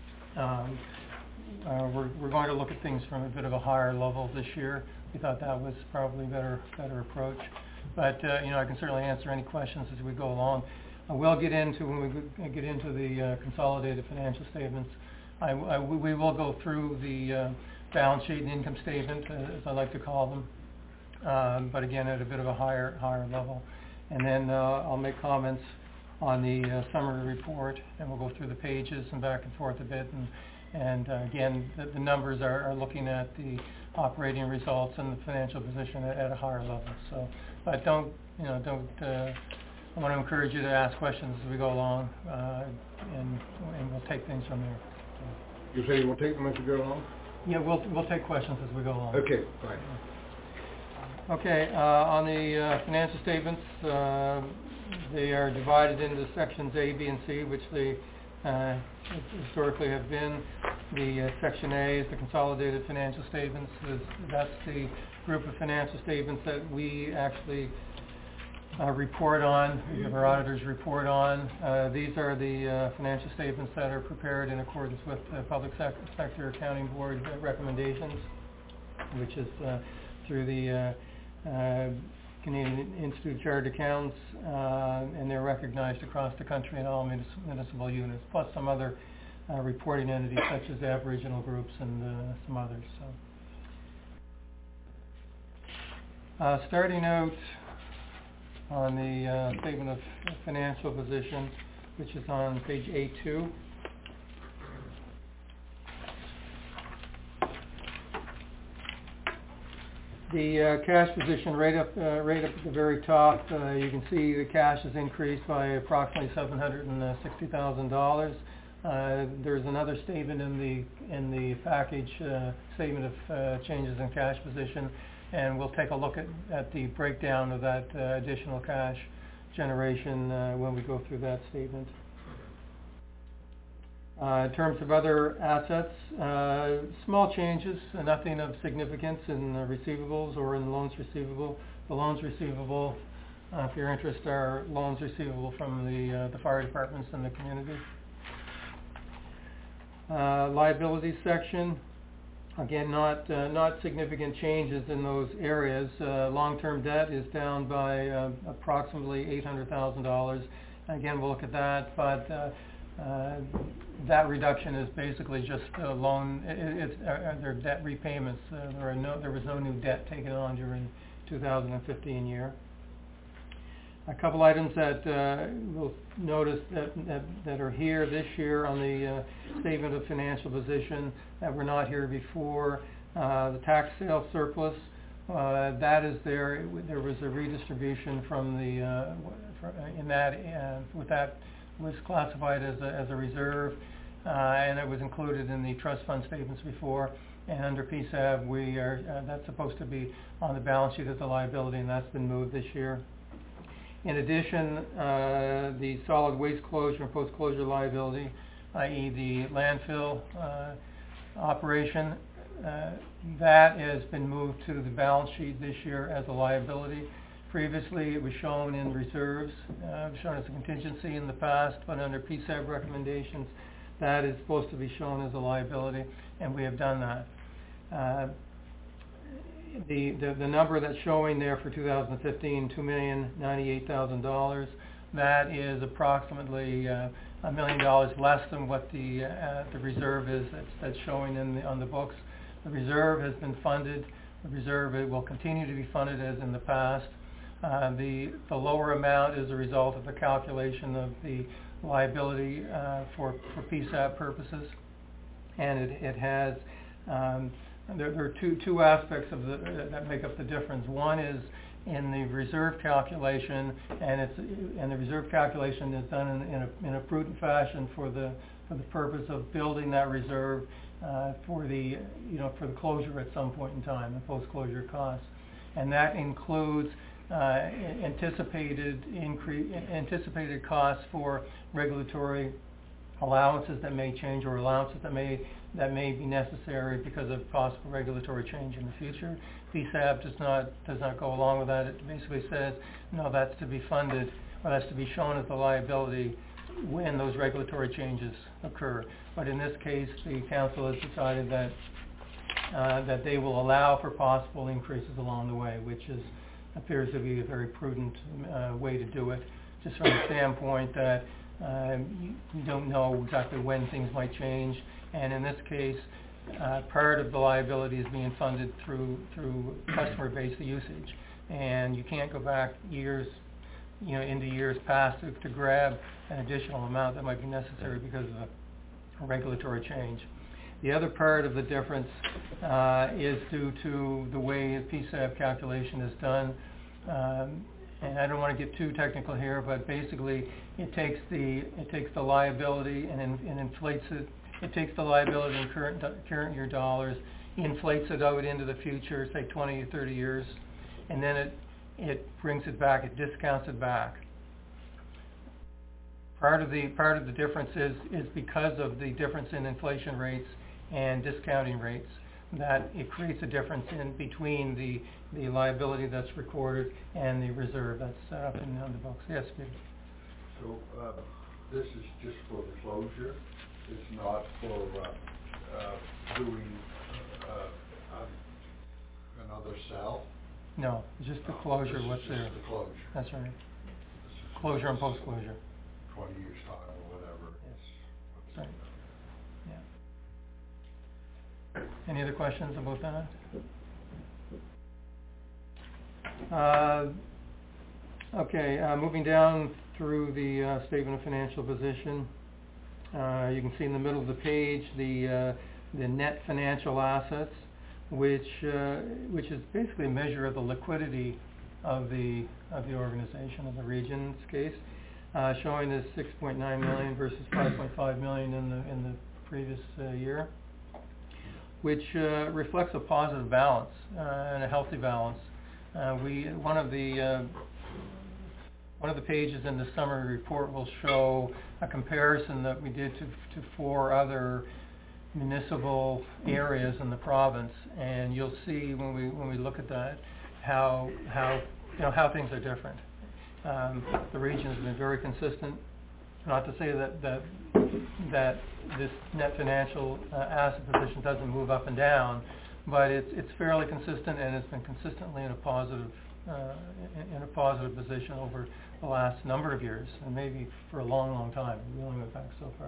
Speaker 11: We're going to look at things from a bit of a higher level this year. We thought that was probably a better approach. But I can certainly answer any questions as we go along. When we get into the consolidated financial statements, we will go through the balance sheet and income statement, as I like to call them. But again, at a bit of a higher level. And then I'll make comments on the summary report, and we'll go through the pages and back and forth a bit. And again, the numbers are looking at the operating results and the financial position at a higher level. So, but I want to encourage you to ask questions as we go along, and we'll take things from there. So.
Speaker 1: You say you will take them as you go along?
Speaker 11: Yeah, we'll take questions as we go along.
Speaker 1: Okay, fine.
Speaker 11: Okay, on the financial statements, they are divided into sections A, B, and C, which they historically have been. The section A is the consolidated financial statements. That's the group of financial statements that we actually report on, our auditors report on. These are the financial statements that are prepared in accordance with Public Sector Accounting Board recommendations, which is through the Canadian Institute of Chartered Accountants, and they're recognized across the country in all municipal units, plus some other reporting entities such as Aboriginal groups and some others. So, starting out on the statement of financial position, which is on page A2. The cash position right up at the very top, you can see the cash has increased by approximately $760,000. There's another statement in the package, statement of changes in cash position, and we'll take a look at the breakdown of that additional cash generation when we go through that statement. In terms of other assets, small changes, nothing of significance in receivables or in loans receivable. The loans receivable, if you're interested, are loans receivable from the fire departments in the community. Liabilities section, again, not significant changes in those areas. Long-term debt is down by approximately $800,000. Again, we'll look at that, but that reduction is basically just loan. They're debt repayments. There was no new debt taken on during 2015 year. A couple items that we'll notice that are here this year on the statement of financial position that were not here before. The tax sale surplus, that is there. There was a redistribution from the with that was classified as a reserve, and it was included in the trust fund statements before. And under PSAB, that's supposed to be on the balance sheet as a liability, and that's been moved this year. In addition, the solid waste closure and post-closure liability, i.e. the landfill operation, that has been moved to the balance sheet this year as a liability. Previously, it was shown in reserves, shown as a contingency in the past, but under PSAB recommendations, that is supposed to be shown as a liability, and we have done that. The number that's showing there for 2015, $2,098,000, that is approximately $1 million less than what the reserve is that's showing on the books. The reserve has been funded. The reserve it will continue to be funded as in the past. The lower amount is a result of the calculation of the liability for PSAP purposes, and it has there are two aspects of that make up the difference. One is in the reserve calculation, and the reserve calculation is done in a prudent fashion for the purpose of building that reserve for the closure at some point in time, the post-closure costs, and that includes anticipated costs for regulatory allowances that may change, or allowances that may be necessary because of possible regulatory change in the future. PSAB does not go along with that. It basically says, no, that's to be funded, or that's to be shown as a liability when those regulatory changes occur. But in this case, the council has decided that they will allow for possible increases along the way, which appears to be a very prudent way to do it, just from the standpoint that you don't know exactly when things might change, and in this case, part of the liability is being funded through customer-based usage, and you can't go back years, into years past to grab an additional amount that might be necessary because of a regulatory change. The other part of the difference is due to the way the PSAB calculation is done. And I don't want to get too technical here, but basically it takes the liability and inflates it. It takes the liability in current year dollars, inflates it out into the future, say 20 or 30 years, and then it brings it back. It discounts it back. Part of the difference is because of the difference in inflation rates and discounting rates, that it creates a difference in between the liability that's recorded and the reserve that's set up in the books. Yes, Peter.
Speaker 6: So this is just for the closure. It's not for doing another cell.
Speaker 11: No, just the closure.
Speaker 6: This
Speaker 11: What's
Speaker 6: is
Speaker 11: there?
Speaker 6: just the closure.
Speaker 11: That's right. Closure and post-closure.
Speaker 6: 20 years time or whatever.
Speaker 11: Yes. Right. Yeah. Any other questions about that? Okay, moving down through the statement of financial position. You can see in the middle of the page the net financial assets, which is basically a measure of the liquidity of the organization, of the region in this case, showing this 6.9 million versus 5.5 million in the previous year, which reflects a positive balance and a healthy balance. One of the pages in the summary report will show a comparison that we did to 4 other municipal areas in the province, and you'll see when we look at that how things are different. The region has been very consistent. Not to say that this net financial asset position doesn't move up and down, but it's fairly consistent, and it's been consistently in a positive position over the last number of years, and maybe for a long, long time. We only went back so far.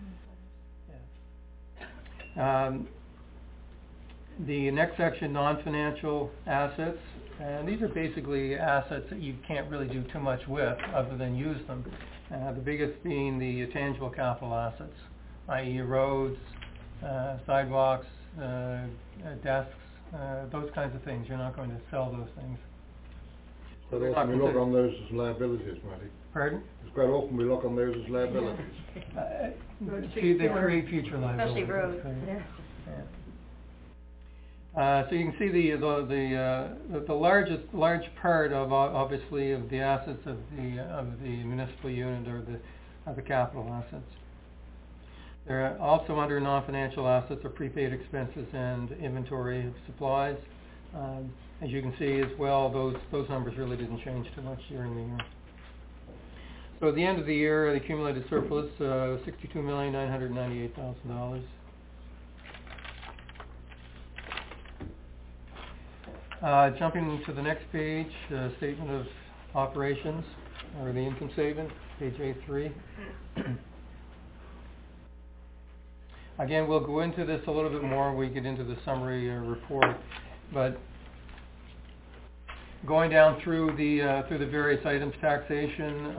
Speaker 11: Yeah. The next section, non-financial assets, and these are basically assets that you can't really do too much with other than use them. The biggest being the tangible capital assets, i.e. roads, sidewalks, desks, those kinds of things. You're not going to sell those things.
Speaker 1: Quite often we look on those as liabilities, Matty.
Speaker 11: Pardon?
Speaker 1: It's quite often we look on those as liabilities.
Speaker 11: They create future liabilities.
Speaker 12: Especially roads.
Speaker 11: Yeah. So you can see the large part of obviously of the assets of the municipal unit are the capital assets. There are also under non-financial assets are prepaid expenses and inventory of supplies. As you can see as well, those numbers really didn't change too much during the year. So at the end of the year, the accumulated surplus $62,998,000. Jumping to the next page, statement of operations, or the income statement, page A3. Again, we'll go into this a little bit more when we get into the summary report, but going down through the various items, taxation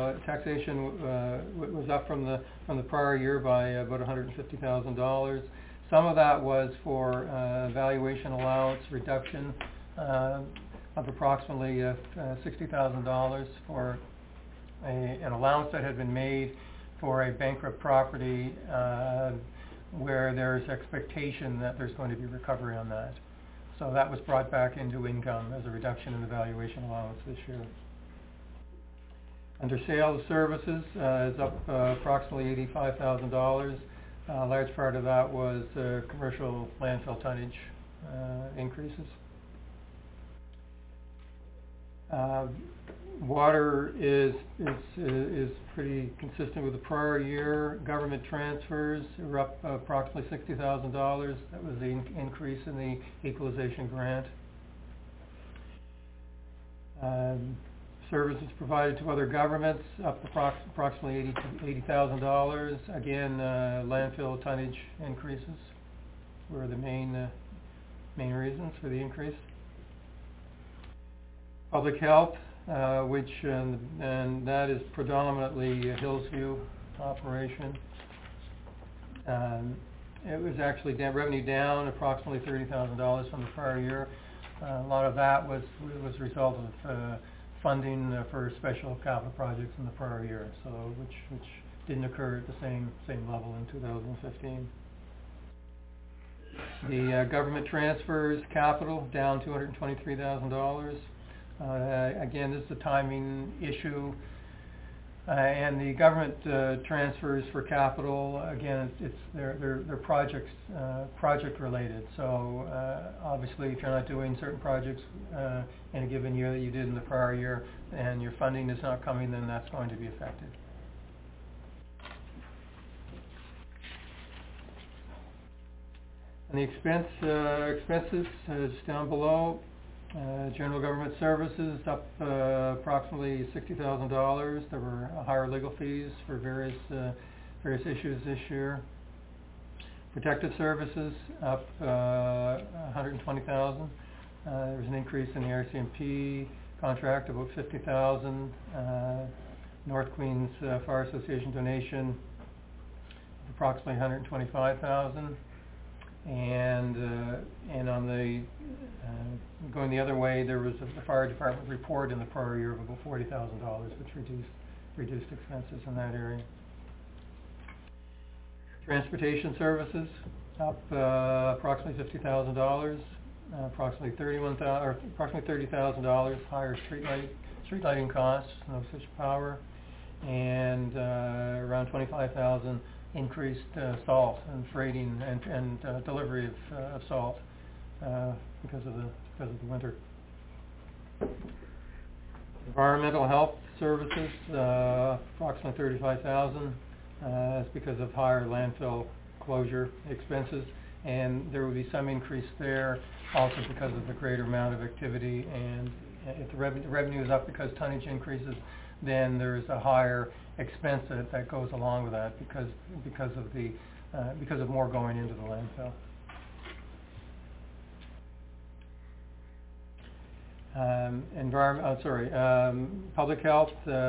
Speaker 11: was up from the prior year by about $150,000. Some of that was for valuation allowance reduction of approximately $60,000 for an allowance that had been made for a bankrupt property where there's expectation that there's going to be recovery on that. So that was brought back into income as a reduction in the valuation allowance this year. Under sales services, is up approximately $85,000. A large part of that was commercial landfill tonnage increases. Water is pretty consistent with the prior year. Government transfers are up approximately $60,000. That was the increase in the equalization grant. Services provided to other governments up approximately $80,000. Again, landfill tonnage increases were the main reasons for the increase. Public health, which and that is predominantly a Hillsview operation. It was actually revenue down approximately $30,000 from the prior year. A lot of that was a result of funding for special capital projects in the prior year, so which didn't occur at the same level in 2015. The government transfers capital down $223,000. Again, this is a timing issue, and the government transfers for capital, again, they're project related. So obviously, if you're not doing certain projects in a given year that you did in the prior year, and your funding is not coming, then that's going to be affected. And the expenses is down below. General government services up approximately $60,000. There were higher legal fees for various issues this year. Protective services up $120,000. There was an increase in the RCMP contract of about $50,000. North Queens Fire Association donation of approximately $125,000. And on the going the other way, there was a fire department report in the prior year of about $40,000, which reduced expenses in that area. Transportation services up approximately $50,000, approximately $30,000 higher street lighting costs, no such power, and around $25,000 increased salt and freighting and delivery of salt because of the winter. Environmental health services approximately $35,000. That's because of higher landfill closure expenses, and there will be some increase there also because of the greater amount of activity. And if the revenue is up because tonnage increases, then there's a higher expense that goes along with that because of more going into the landfill. Public health.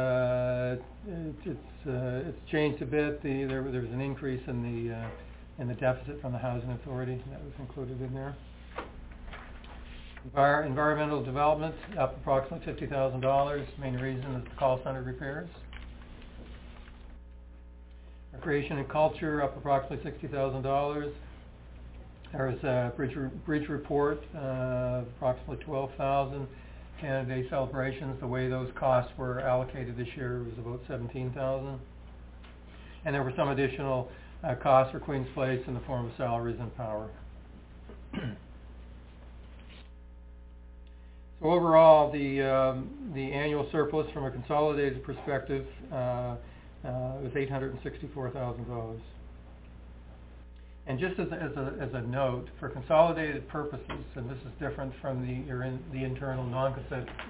Speaker 11: It's changed a bit. There was an increase in the deficit from the housing authority that was included in there. Environmental development up approximately $50,000. Main reason is the call center repairs. Recreation and culture up approximately $60,000. There was a bridge report, approximately $12,000. Canada Day celebrations, the way those costs were allocated this year was about $17,000. And there were some additional costs for Queen's Place in the form of salaries and power. So overall, the annual surplus from a consolidated perspective was $864,000. And just as a note, for consolidated purposes, and this is different from the internal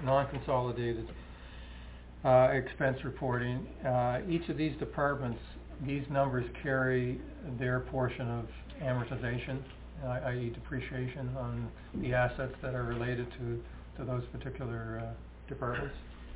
Speaker 11: non-consolidated expense reporting, each of these departments these numbers carry their portion of amortization, i.e. depreciation on the assets that are related to those particular departments.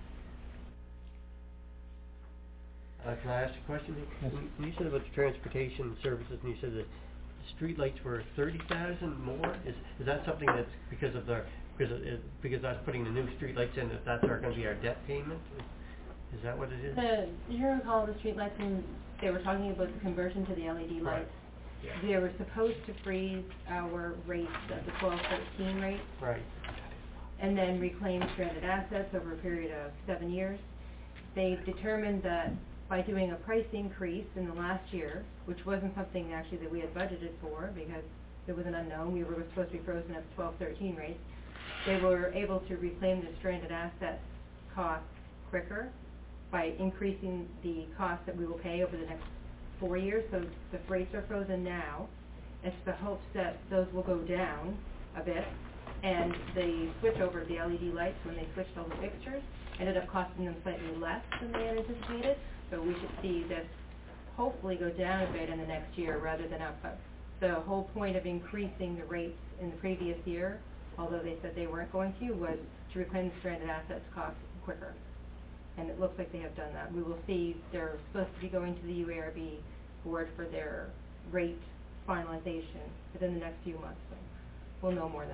Speaker 2: Can I ask a question?
Speaker 11: Yes.
Speaker 2: When you said about the transportation services, and you said that street lights were 30,000 more, is that something that's because that's putting the new street lights in, that's going to be our debt payment? Is that what it is?
Speaker 12: You recall the streetlights when they were talking about the conversion to the LED lights?
Speaker 2: Right. Yeah.
Speaker 12: They were supposed to freeze our rates at the 12-13 rate.
Speaker 2: Right.
Speaker 12: And then reclaim stranded assets over a period of 7 years. They've determined that by doing a price increase in the last year, which wasn't something actually that we had budgeted for because it was an unknown, we were supposed to be frozen at the 12-13 rates, they were able to reclaim the stranded assets costs quicker by increasing the cost that we will pay over the next 4 years. So the rates are frozen now. It's the hopes that those will go down a bit, and the switch over to the LED lights, when they switched all the fixtures, ended up costing them slightly less than they had anticipated. So we should see this hopefully go down a bit in the next year rather than up. The whole point of increasing the rates in the previous year, although they said they weren't going to, was to reclaim the stranded assets costs quicker. And it looks like they have done that. We will see, they're supposed to be going to the UARB board for their rate finalization within the next few months. So we'll know more then.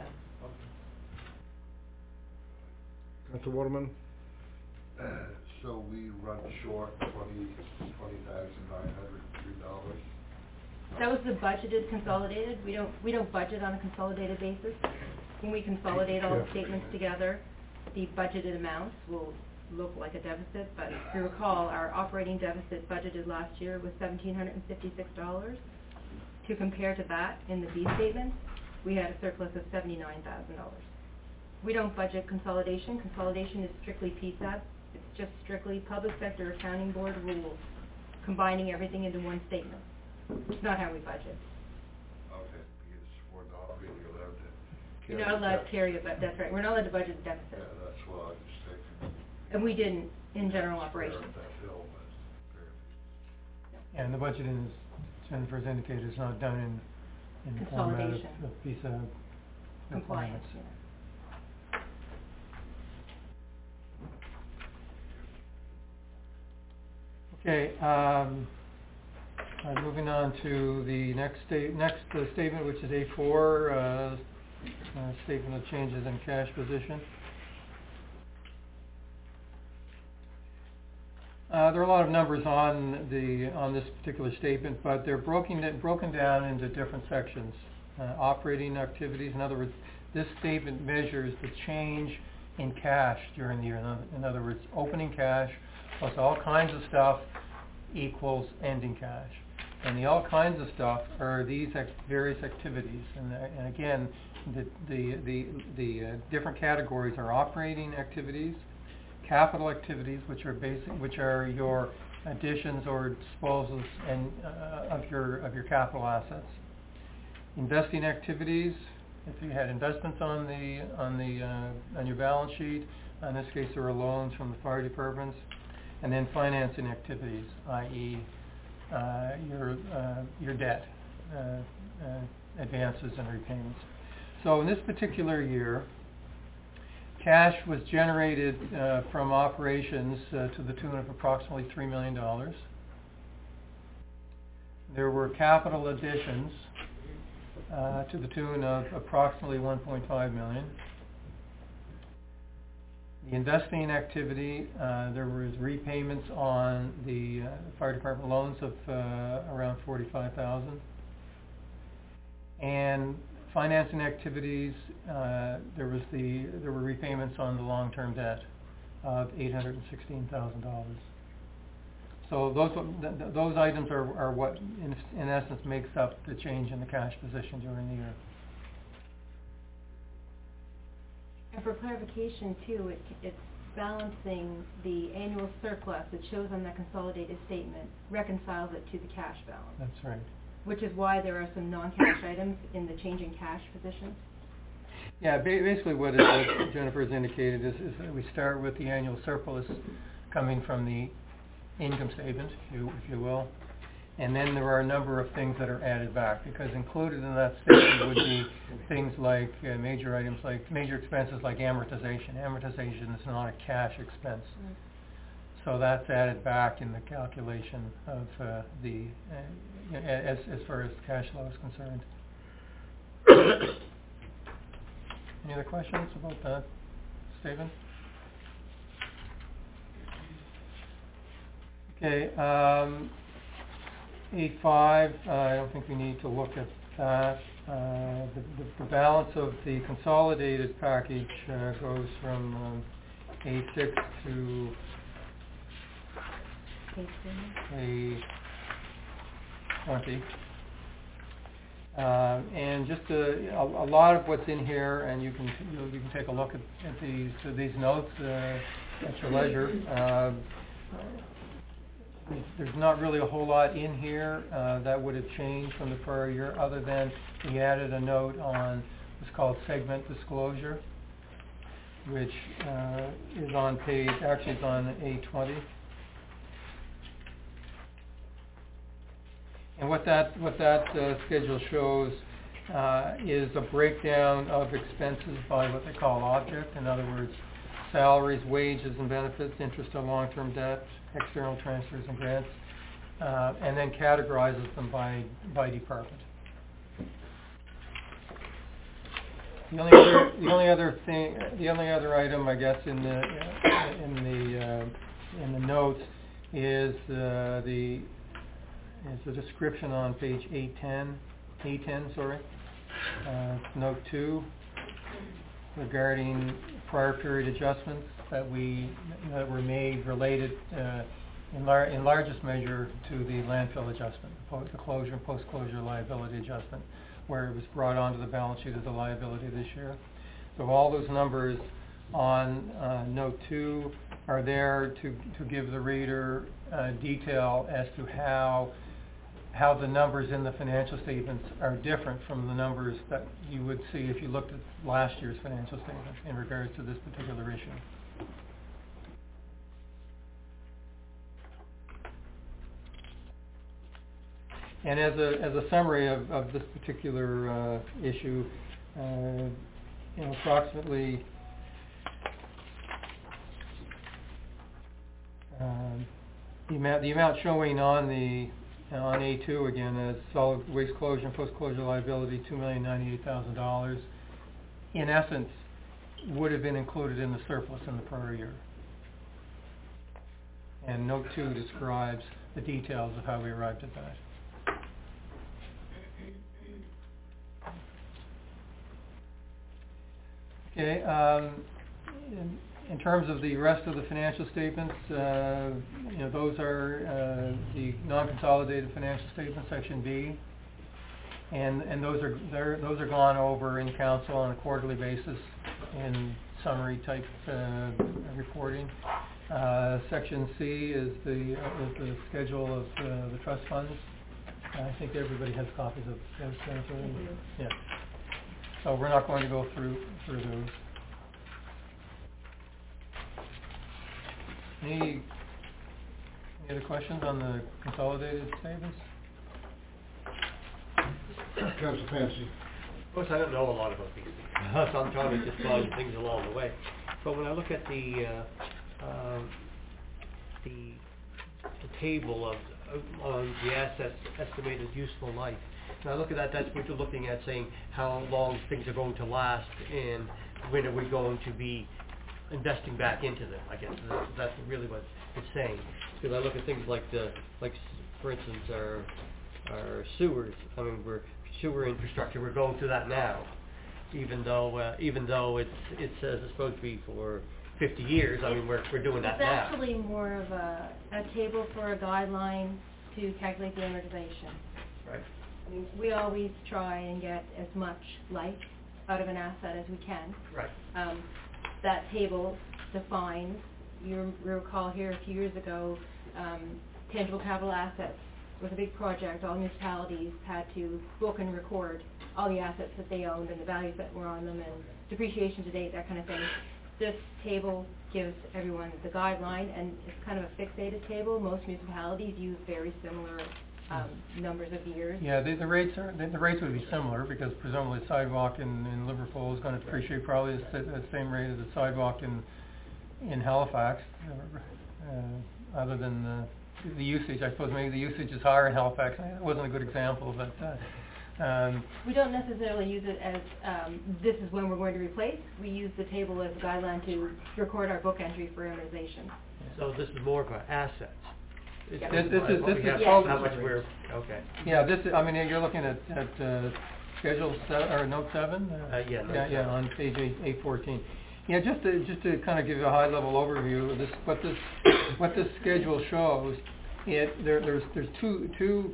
Speaker 1: Councillor Waterman?
Speaker 6: So we run short $20,903.
Speaker 12: That was the budgeted consolidated. We don't budget on a consolidated basis. When we consolidate all the statements together, the budgeted amounts will look like a deficit, but if you recall, our operating deficit budgeted last year was $1,756. To compare to that, in the B statement, we had a surplus of $79,000. We don't budget consolidation. Consolidation is strictly PSAB. It's just strictly Public Sector Accounting Board rules, combining everything into one statement. It's not how we budget.
Speaker 6: Okay, because we're not really allowed to carry.
Speaker 12: You're not allowed to carry a budget. That's right. We're not allowed to budget a deficit.
Speaker 6: Yeah, that's what I was thinking.
Speaker 12: And we didn't in general operations.
Speaker 6: That hill, but fairly.
Speaker 11: And the budgeting, as Jennifer's indicated, is not done in the format of PSAB
Speaker 12: Compliance.
Speaker 11: requirements.
Speaker 12: Yeah.
Speaker 11: Okay, moving on to the next statement, which is A4, statement of changes in cash position. There are a lot of numbers on this particular statement, but they're broken down into different sections. Operating activities, in other words, this statement measures the change in cash during the year. In other words, opening cash plus all kinds of stuff equals ending cash. And the all kinds of stuff are these various activities. And again, the different categories are operating activities, capital activities, which are your additions or disposals and of your capital assets. Investing activities, if you had investments on your balance sheet, in this case there were loans from the fire departments, and then financing activities, i.e. your debt, advances and repayments. So in this particular year, cash was generated from operations to the tune of approximately $3 million. There were capital additions to the tune of approximately $1.5 million. The investing activity, there was repayments on the fire department loans of around $45,000. And financing activities, there were repayments on the long-term debt of $816,000. So those items are what, in essence, makes up the change in the cash position during the year.
Speaker 12: And for clarification too, it's balancing the annual surplus that shows on that consolidated statement, reconciles it to the cash balance.
Speaker 11: That's right.
Speaker 12: Which is why there are some non-cash items in the change in cash position.
Speaker 11: Yeah, basically what Jennifer has indicated is that we start with the annual surplus coming from the income statement, if you will, And then there are a number of things that are added back, because included in that statement would be things like major items, like major expenses like amortization. Amortization is not a cash expense. So that's added back in the calculation of as far as cash flow is concerned. Any other questions about that, Stephen? Okay, 8.5, I don't think we need to look at that. The balance of the consolidated package goes from 8.6 to A20. And just a lot of what's in here, and you can take a look at these notes at your leisure. There's not really a whole lot in here that would have changed from the prior year, other than we added a note on what's called segment disclosure, which is on page, actually it's on A20. And what that schedule shows is a breakdown of expenses by what they call object. In other words, salaries, wages and benefits, interest on long-term debt, external transfers and grants, and then categorizes them by department. The only other item, I guess, in the notes is the description on page A10, note 2, regarding prior period adjustments that were made related in largest measure to the landfill adjustment, the closure and post-closure liability adjustment, where it was brought onto the balance sheet as a liability this year. So all those numbers on note 2 are there to give the reader detail as to how the numbers in the financial statements are different from the numbers that you would see if you looked at last year's financial statements in regards to this particular issue. And as a summary of this particular issue, approximately the amount showing on A2 again as solid waste closure and post-closure liability, $2,098,000, in essence, would have been included in the surplus in the prior year. And note 2 describes the details of how we arrived at that. Okay, in terms of the rest of the financial statements, those are the non-consolidated financial statements, section B, and those are gone over in council on a quarterly basis in summary type reporting. Section C is the schedule of the trust funds. I think everybody has copies of those things. Yeah. So we're not going to go through those. Any other questions on the consolidated statements?
Speaker 1: Councilor Fancy.
Speaker 2: Of course, I don't know a lot about these things, so I'm trying to just find things along the way. But when I look at the table of the assets estimated useful life, and I look at that, that's what you're looking at, saying how long things are going to last and when are we going to be investing back into them. I guess that's really what it's saying. Because I look at things like for instance, our sewers. I mean, sewer infrastructure. We're going through that now, even though it says it's supposed to be for 50 years. I mean, we're doing that now.
Speaker 12: It's actually more of a table for a guideline to calculate the amortization.
Speaker 2: Right.
Speaker 12: I mean, we always try and get as much life out of an asset as we can.
Speaker 2: Right.
Speaker 12: That table defines, you recall here a few years ago, tangible capital assets was a big project. All municipalities had to book and record all the assets that they owned and the values that were on them and depreciation to date, that kind of thing. This table gives everyone the guideline, and it's kind of a fixated table. Most municipalities use very similar numbers of years.
Speaker 11: Yeah, the rates would be similar, because presumably the sidewalk in Liverpool is gonna depreciate probably at the same rate as the sidewalk in Halifax, other than the usage. I suppose maybe the usage is higher in Halifax. It wasn't a good example, but
Speaker 12: we don't necessarily use it as, this is when we're going to replace. We use the table as a guideline to record our book entry for amortization.
Speaker 2: So this is more of an asset.
Speaker 12: Yeah.
Speaker 11: This is
Speaker 12: called-
Speaker 2: How much we're, okay.
Speaker 11: yeah, I mean, you're looking at Schedule 7, or Note 7?
Speaker 2: Yeah, Note
Speaker 11: Yeah,
Speaker 2: 7.
Speaker 11: on page 814. Yeah, just to kind of give you a high-level overview of this, what this schedule shows, there's two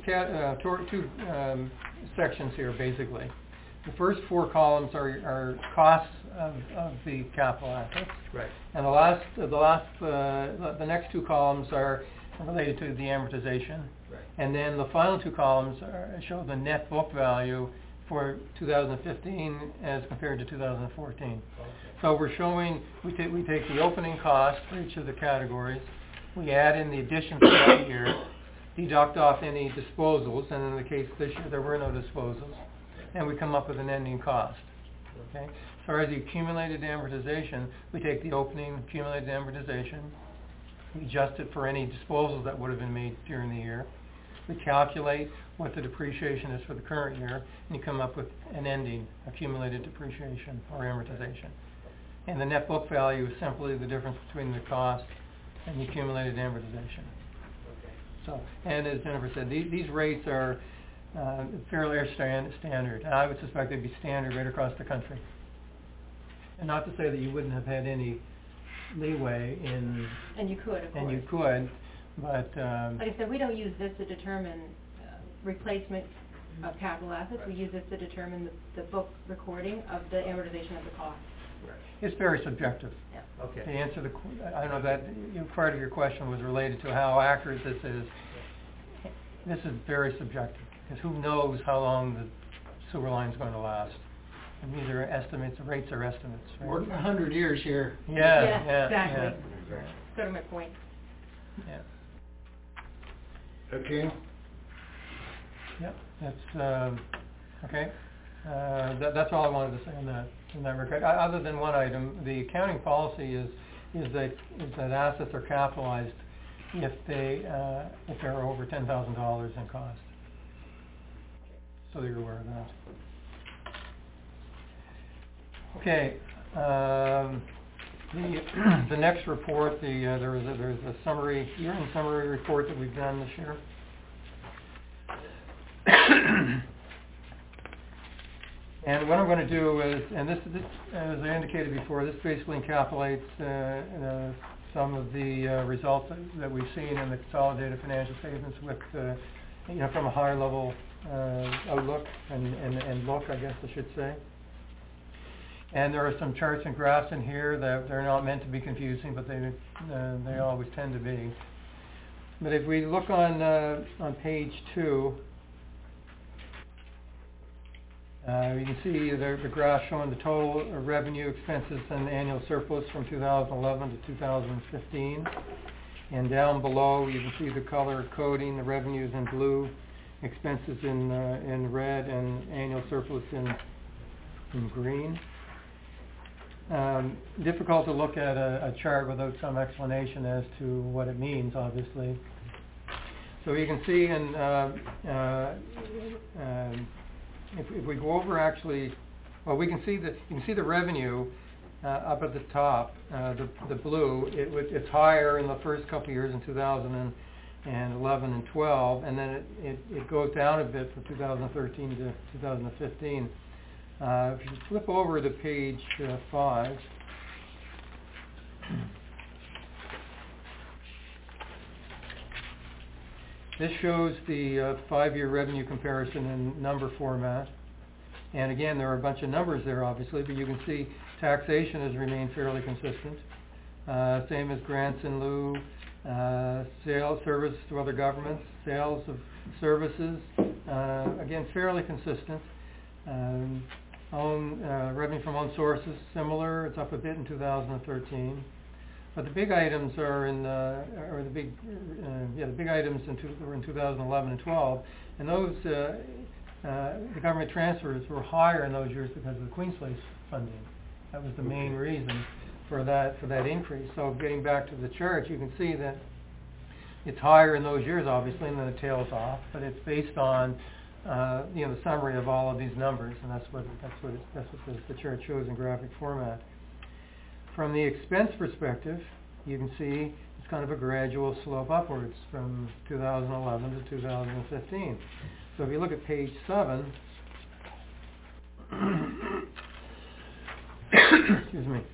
Speaker 11: sections here, basically. The first 4 columns are costs of the capital assets.
Speaker 2: Right.
Speaker 11: And the next 2 columns are related to the amortization.
Speaker 2: Right.
Speaker 11: And then the final 2 columns show the net book value for 2015 as compared to 2014.
Speaker 2: Okay.
Speaker 11: So we're showing, we take the opening cost for each of the categories, we add in the additions for that year, deduct off any disposals, and in the case this year there were no disposals, and we come up with an ending cost. Okay? As far as the accumulated amortization, we take the opening accumulated amortization, we adjust it for any disposals that would have been made during the year, we calculate what the depreciation is for the current year, and you come up with an ending accumulated depreciation or amortization. And the net book value is simply the difference between the cost and the accumulated amortization. So, and as Jennifer said, these rates are fairly standard. And I would suspect they'd be standard right across the country. And not to say that you wouldn't have had any leeway in...
Speaker 12: And you could, of course.
Speaker 11: And you could, but...
Speaker 12: like I said, we don't use this to determine replacement of capital assets. We use this to determine the book recording of the amortization of the cost.
Speaker 2: Right.
Speaker 11: It's very subjective.
Speaker 12: Yeah.
Speaker 2: Okay.
Speaker 11: To answer I don't know that part of your question was related to how accurate this is. This is very subjective, because who knows how long the sewer line's going to last? And these are estimates, the rates are estimates. Right?
Speaker 5: We're 100 years here.
Speaker 11: Yeah,
Speaker 12: exactly.
Speaker 11: Yeah.
Speaker 12: Go to my point.
Speaker 11: Yeah.
Speaker 1: Okay.
Speaker 11: Yep, that's, okay. That's all I wanted to say in that regard. Other than one item, the accounting policy is that assets are capitalized if they're over $10,000 in cost. So you're aware of that. Okay. The next report, there's a summary, year-end summary report that we've done this year. And what I'm going to do is, and this as I indicated before, this basically encapsulates some of the results that we've seen in the consolidated financial statements with, from a higher level outlook and look, I guess I should say. And there are some charts and graphs in here that they're not meant to be confusing, but they always tend to be. But if we look on page 2, you can see the graph showing the total revenue, expenses, and annual surplus from 2011 to 2015. And down below, you can see the color coding, the revenues in blue, expenses in red, and annual surplus in green. Difficult to look at a chart without some explanation as to what it means, obviously. So you can see if we go over we can see the revenue up at the top, the blue. It's higher in the first couple of years in 2011 and 12, and then it goes down a bit from 2013 to 2015. If you flip over to page 5, this shows the 5-year revenue comparison in number format. And again, there are a bunch of numbers there, obviously, but you can see taxation has remained fairly consistent. Same as grants in lieu, sales, service to other governments, sales of services, again, fairly consistent. Revenue from own sources, similar, it's up a bit in 2013. But the big items are the big items were in 2011 and 12, and those the government transfers were higher in those years because of the Queen's Place funding. That was the main reason for that increase. So getting back to the chart, you can see that it's higher in those years, obviously, and then it tails off. But it's based on the summary of all of these numbers, and that's what the chart shows in graphic format. From the expense perspective, you can see it's kind of a gradual slope upwards from 2011 to 2015. So if you look at page 7, excuse me,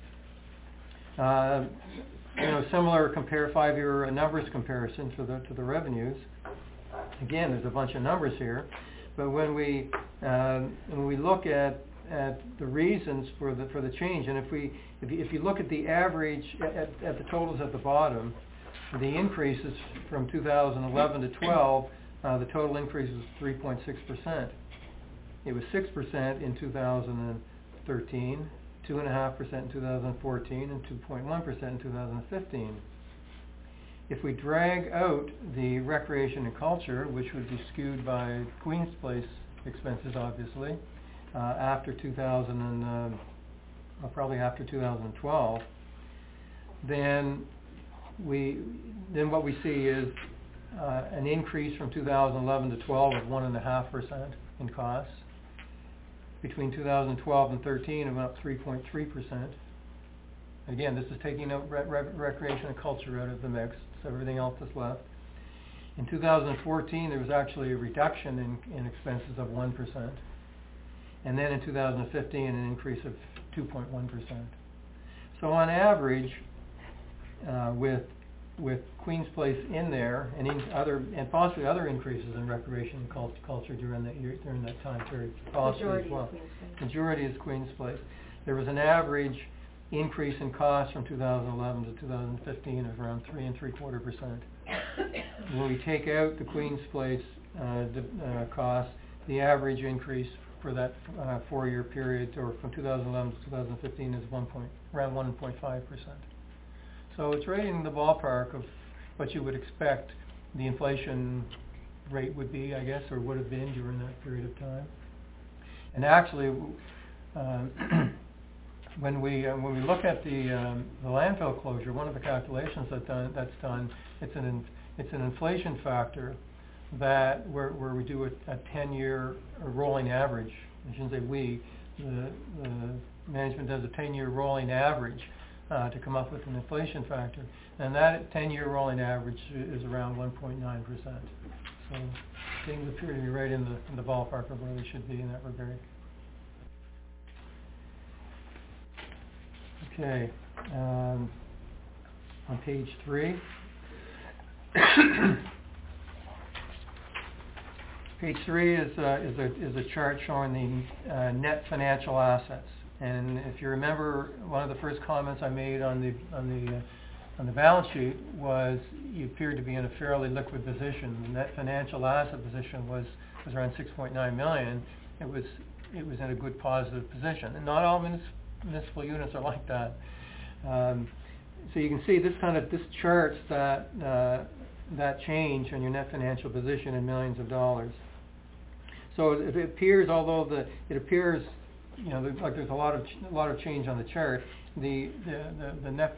Speaker 11: similar 5-year numbers comparison to the revenues. Again, there's a bunch of numbers here, but when we look at the reasons for the change, and if you look at the average at the totals at the bottom, the increases from 2011 to 12, the total increase was 3.6%. It was 6% in 2013, 2.5% in 2014, and 2.1% in 2015. If we drag out the recreation and culture, which would be skewed by Queen's Place expenses, obviously, after 2012, then what we see is an increase from 2011 to 12 of 1.5% in costs. Between 2012 and 13, it went up 3.3%. Again, this is taking out recreation and culture out of the mix, so everything else is left. In 2014, there was actually a reduction in expenses of 1%. And then in 2015, an increase of 2.1%. So on average, with Queen's Place in there, and possibly other increases in recreation and culture during that time period, possibly as well. Majority is Queen's Place. There was an average increase in costs from 2011 to 2015 of around 3.75%. When we take out the Queen's Place costs, the average increase for that 4-year period, or from 2011 to 2015, is around 1.5%. So it's right in the ballpark of what you would expect the inflation rate would be, I guess, or would have been during that period of time. And actually, when we look at the landfill closure, one of the calculations that's done, it's an inflation factor that where we do a 10-year rolling average. I shouldn't say we. The management does a 10-year rolling average to come up with an inflation factor, and that 10-year rolling average is around 1.9%. So things appear to be right in the ballpark of where we should be in that regard. Okay, on page 3. Page 3 is a chart showing the net financial assets. And if you remember, one of the first comments I made on the balance sheet was you appeared to be in a fairly liquid position. The net financial asset position was around $6.9 million. It was in a good positive position, and not all municipal units are like that. So you can see this charts that change in your net financial position in millions of dollars. So it appears, although it appears, like there's a lot of change on the chart, the net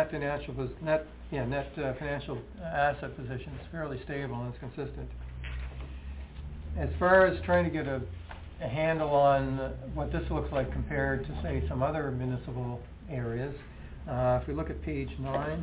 Speaker 11: financial asset position is fairly stable and it's consistent. As far as trying to get a handle on what this looks like compared to, say, some other municipal areas, if we look at page 9.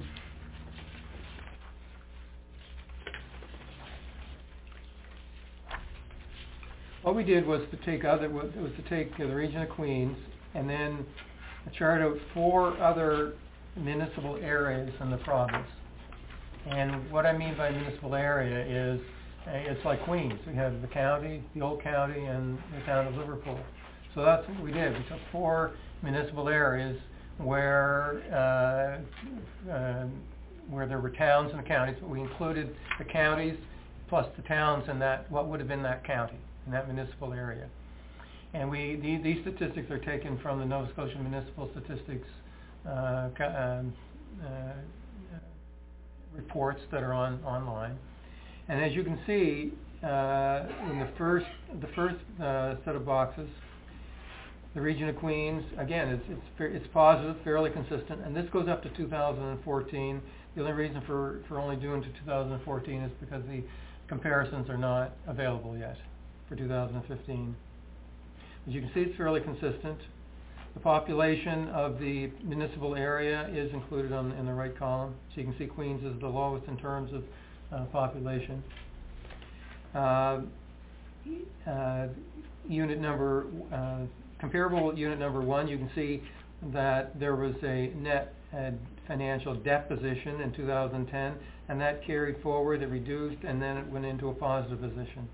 Speaker 11: What we did was to take the region of Queens and then chart out 4 other municipal areas in the province. And what I mean by municipal area is it's like Queens. We have the county, the old county, and the town of Liverpool. So that's what we did. We took 4 municipal areas where there were towns and the counties, but we included the counties plus the towns in that, what would have been that county, in that municipal area. And these statistics are taken from the Nova Scotia Municipal Statistics reports that are online. And as you can see, in the first set of boxes, the region of Queens, again, it's positive, fairly consistent, and this goes up to 2014. The only reason for only doing to 2014 is because the comparisons are not available yet for 2015. As you can see, it's fairly consistent. The population of the municipal area is included in the right column. So you can see Queens is the lowest in terms of population. Comparable unit number 1, you can see that there was a net financial debt position in 2010, and that carried forward, it reduced, and then it went into a positive position.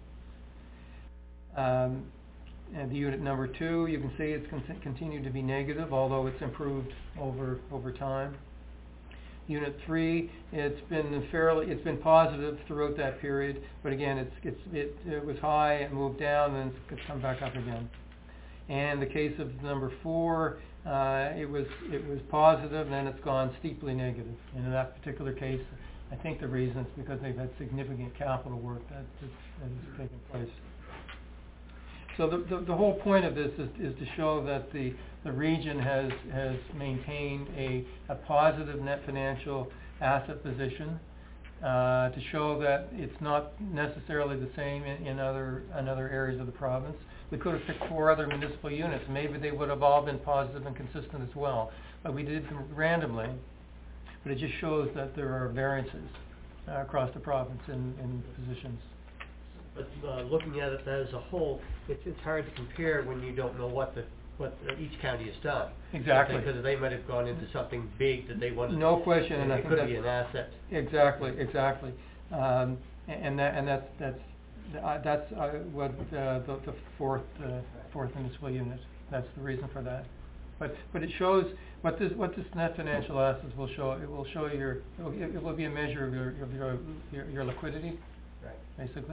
Speaker 11: And the unit number 2, you can see it's continued to be negative, although it's improved over time. Unit 3, it's been positive throughout that period, but again, it was high, it moved down, and it's come back up again. And the case of number 4, it was positive, and then it's gone steeply negative. And in that particular case, I think the reason is because they've had significant capital work that has taken place. So the whole point of this is to show that the region has maintained a positive net financial asset position, to show that it's not necessarily the same in other areas of the province. We could have picked 4 other municipal units. Maybe they would have all been positive and consistent as well. But we did them randomly. But it just shows that there are variances across the province in positions.
Speaker 2: But looking at it as a whole, it's hard to compare when you don't know what each county has done.
Speaker 11: Exactly.
Speaker 2: Because they might have gone into something big that they wanted.
Speaker 11: No question, and I
Speaker 2: it
Speaker 11: think
Speaker 2: could be an asset.
Speaker 11: Exactly. And that's what the fourth municipal unit. That's the reason for that. But it shows what this net financial assets will show. It will show it will be a measure of your liquidity,
Speaker 2: right?
Speaker 11: Basically.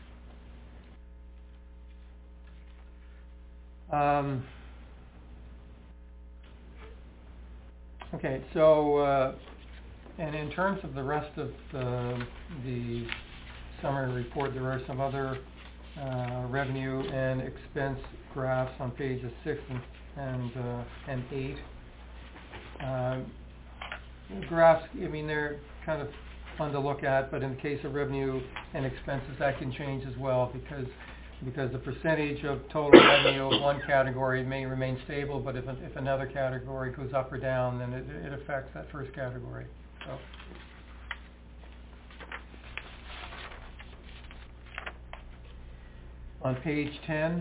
Speaker 11: Okay, so and in terms of the rest of the summary report, there are some other revenue and expense graphs on pages 6 and 8. Graphs, I mean, they're kind of fun to look at, but in the case of revenue and expenses, that can change as well because the percentage of total revenue of one category may remain stable, but if another category goes up or down, then it affects that first category. So. On page 10,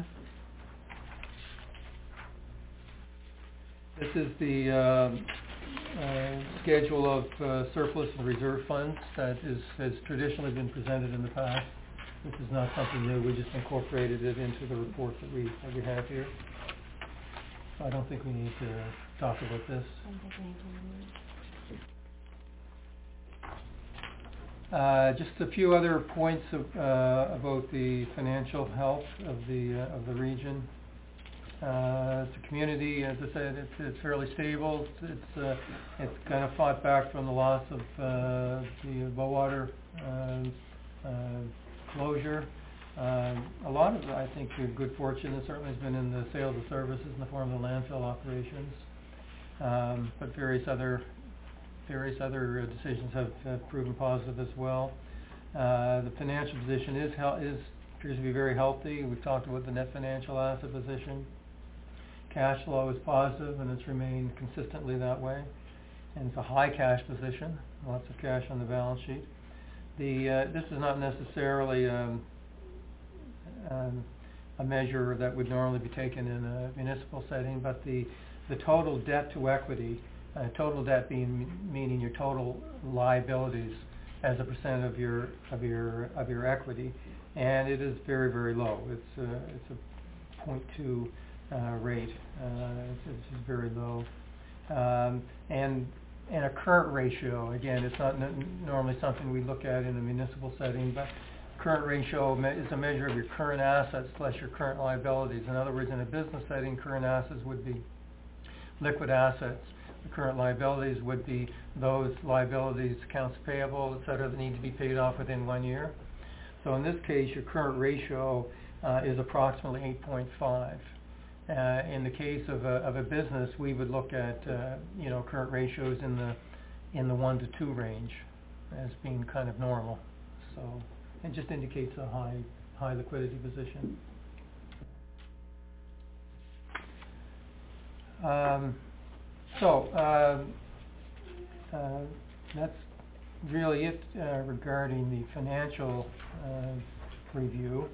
Speaker 11: this is the schedule of surplus and reserve funds that has traditionally been presented in the past. This is not something new. We just incorporated it into the report that we have here. So I don't think we need to talk about this. Just a few other points about the financial health of the region. The community, as I said, it's fairly stable. It's kind of fought back from the loss of the Bowater closure. A lot of, I think, good fortune certainly has been in the sales of services in the form of the landfill operations, but various other decisions have proven positive as well. The financial position appears to be very healthy. We've talked about the net financial asset position. Cash flow is positive, and it's remained consistently that way. And it's a high cash position, lots of cash on the balance sheet. This is not necessarily a measure that would normally be taken in a municipal setting, but the total debt to equity, total debt meaning your total liabilities as a percent of your equity, and it is very, very low. It's a 0.2 rate. It's very low, and a current ratio. Again, it's not normally something we look at in a municipal setting, but current ratio is a measure of your current assets plus your current liabilities. In other words, in a business setting, current assets would be liquid assets, current liabilities would be those liabilities, accounts payable, et cetera, that need to be paid off within 1 year. So in this case, your current ratio is approximately 8.5. In the case of a business, we would look at current ratios in the 1 to 2 range as being kind of normal. So it just indicates a high liquidity position. That's really it regarding the financial review.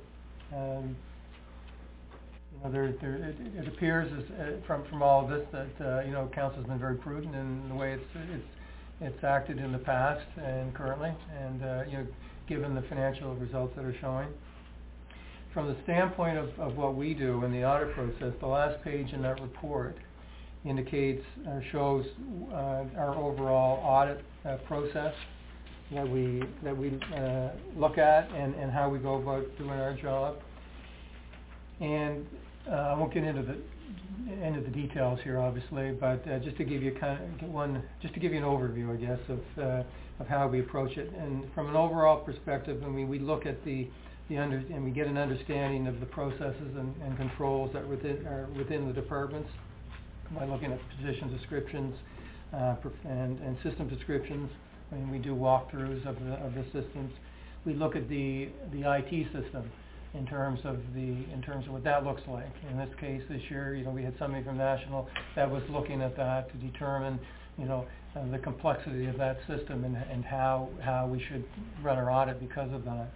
Speaker 11: It appears from all of this that council's been very prudent in the way it's acted in the past and currently, and given the financial results that are showing. From the standpoint of what we do in the audit process, the last page in that report indicates shows our overall audit process that we look at and how we go about doing our job. And I won't get into the details here, obviously, but just to give you just to give you an overview, I guess, of how we approach it. And from an overall perspective, we look at and we get an understanding of the processes and controls that are within the departments by looking at position descriptions and system descriptions. I mean, we do walkthroughs of the systems. We look at the IT system in terms of what that looks like. In this case, this year, we had somebody from National that was looking at that to determine, the complexity of that system and how we should run our audit because of that.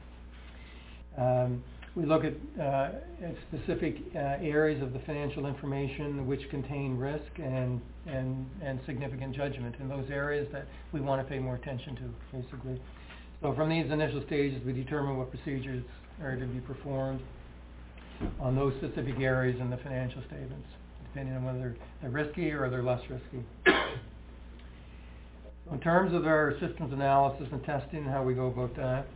Speaker 11: We look at specific areas of the financial information which contain risk and significant judgment in those areas that we want to pay more attention to, basically. So from these initial stages, we determine what procedures are to be performed on those specific areas in the financial statements, depending on whether they're risky or they're less risky. In terms of our systems analysis and testing and how we go about that,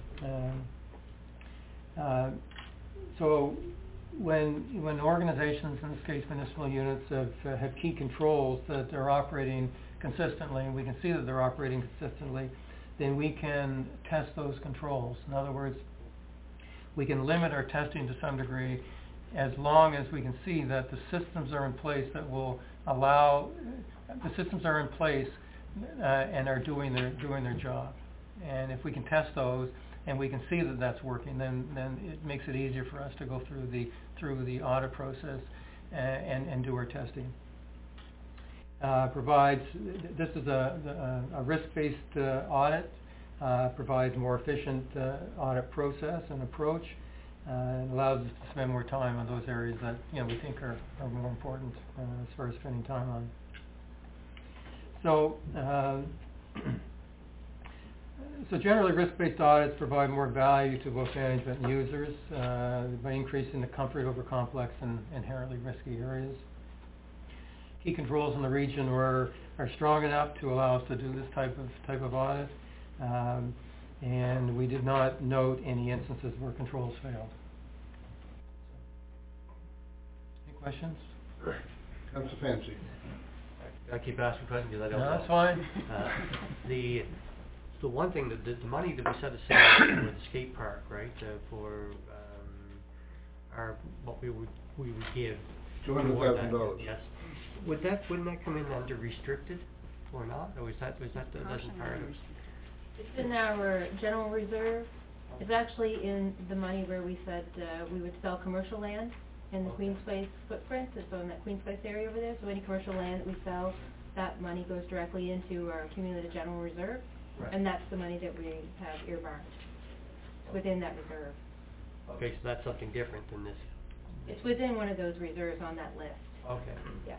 Speaker 11: so when organizations, in this case municipal units, have key controls that they're operating consistently, and we can see that they're operating consistently, then we can test those controls. In other words, we can limit our testing to some degree as long as we can see that the systems are in place that will allow, the systems are in place and are doing their job. And if we can test those, and we can see that that's working, then it makes it easier for us to go through the audit process and do our testing. This is a risk-based audit, provides more efficient audit process and approach, and allows us to spend more time on those areas that we think are more important as far as spending time on. So generally, risk-based audits provide more value to both management and users by increasing the comfort over complex and inherently risky areas. Key controls in the region are strong enough to allow us to do this type of audit, and we did not note any instances where controls failed. Any questions?
Speaker 1: Councilor Fancy.
Speaker 2: I keep asking questions because I don't know.
Speaker 11: That's fine.
Speaker 2: The one thing, the money that we set aside for the skate park, right, for what we would give.
Speaker 1: $200,000.
Speaker 2: Yes. Wouldn't that come in under restricted or not? Or doesn't part of it?
Speaker 12: It's in our general reserve. It's actually in the money where we said we would sell commercial land in the Queen's Place footprint. It's on that Queen's Place area over there. So any commercial land that we sell, that money goes directly into our accumulated general reserve. Right. And that's the money that we have earmarked within that reserve.
Speaker 2: Okay, so that's something different than this.
Speaker 12: It's within one of those reserves on that list.
Speaker 2: Okay.
Speaker 12: Yeah.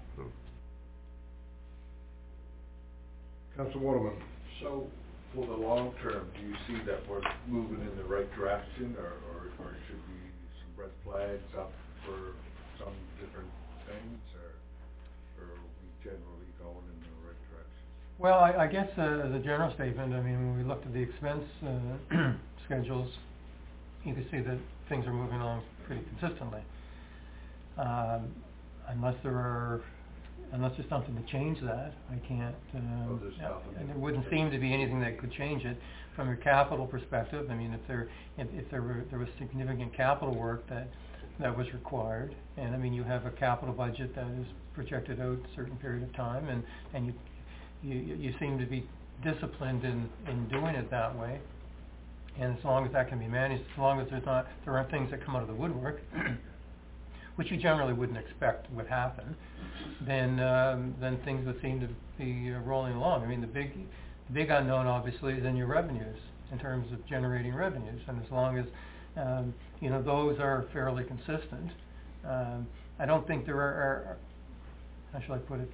Speaker 1: Councilor Waterman.
Speaker 6: So, for the long term, do you see that we're moving in the right direction, or should we some red flags up for some different things, or are we generally going in the right direction?
Speaker 11: Well, I guess as a general statement, I mean, when we looked at the expense schedules, you can see that things are moving along pretty consistently. Unless there are unless there's something to change that, I can't,
Speaker 6: there's nothing.
Speaker 11: and there wouldn't seem to be anything that could change it. From your capital perspective, I mean, if there was significant capital work that was required, and I mean, you have a capital budget that is projected out a certain period of time, and you seem to be disciplined in doing it that way. And as long as that can be managed, as long as there aren't things that come out of the woodwork, which you generally wouldn't expect would happen, then things would seem to be rolling along. I mean, the big unknown obviously is in your revenues, in terms of generating revenues, and as long as those are fairly consistent, I don't think there are how shall I put it?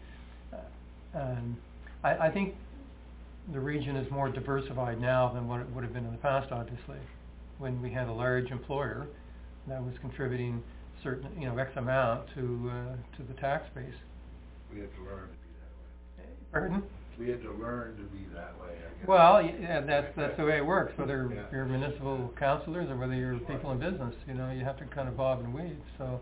Speaker 11: I think the region is more diversified now than what it would have been in the past, obviously, when we had a large employer that was contributing certain, X amount to the tax base.
Speaker 6: We had to learn to be that way.
Speaker 11: Pardon?
Speaker 6: We had to learn to be that way, I guess.
Speaker 11: Well, yeah, that's the way it works, whether you're municipal councillors or whether you're people in business, you have to kind of bob and weave. So,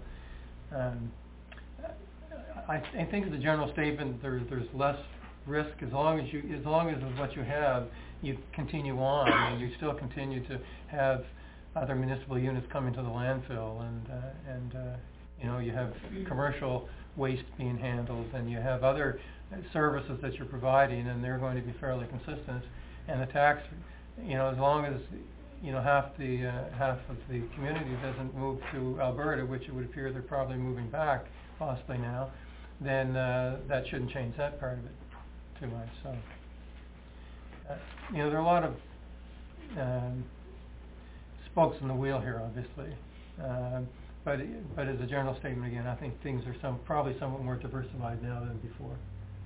Speaker 11: I think as a general statement, there's less risk as long as with what you have, you continue on, and you still continue to have other municipal units coming to the landfill, and you have commercial waste being handled, and you have other services that you're providing, and they're going to be fairly consistent. And the tax, as long as half of the community doesn't move to Alberta, which it would appear they're probably moving back possibly now, then that shouldn't change that part of it too much. So, there are a lot of spokes in the wheel here, obviously. But as a general statement, again, I think things are probably somewhat more diversified now than before.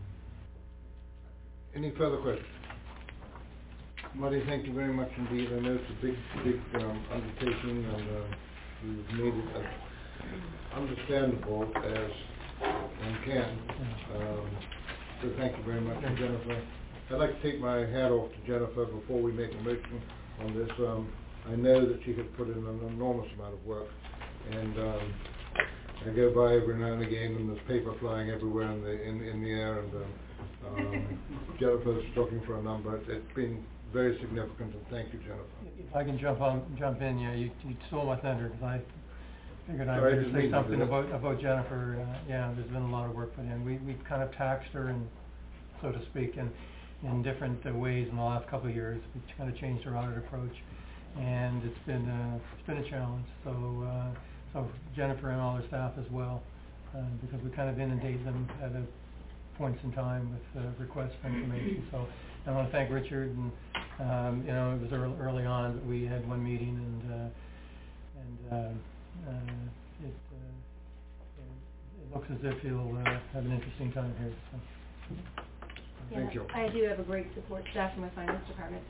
Speaker 1: Any further questions? Marty, thank you very much indeed. I know it's a big undertaking, and you've made it as understandable as one can. So thank you very much, Jennifer. I'd like to take my hat off to Jennifer before we make a motion on this. I know that she has put in an enormous amount of work, and I go by every now and again, and there's paper flying everywhere in the air, and Jennifer's looking for a number. It's been very significant, and thank you, Jennifer.
Speaker 11: If I can jump in, you stole my thunder, because I figured I would say something about Jennifer. There's been a lot of work put in. We've kind of taxed her, and so to speak, in different ways in the last couple of years. We've kind of changed our audit approach, and it's been a challenge. So Jennifer and all her staff as well, because we kind of inundate them at points in time with requests for information. So I want to thank Richard, and it was early on, but we had one meeting, and it looks as if you'll have an interesting time here. So.
Speaker 1: Thank you.
Speaker 12: I do have a great support staff in my finance department.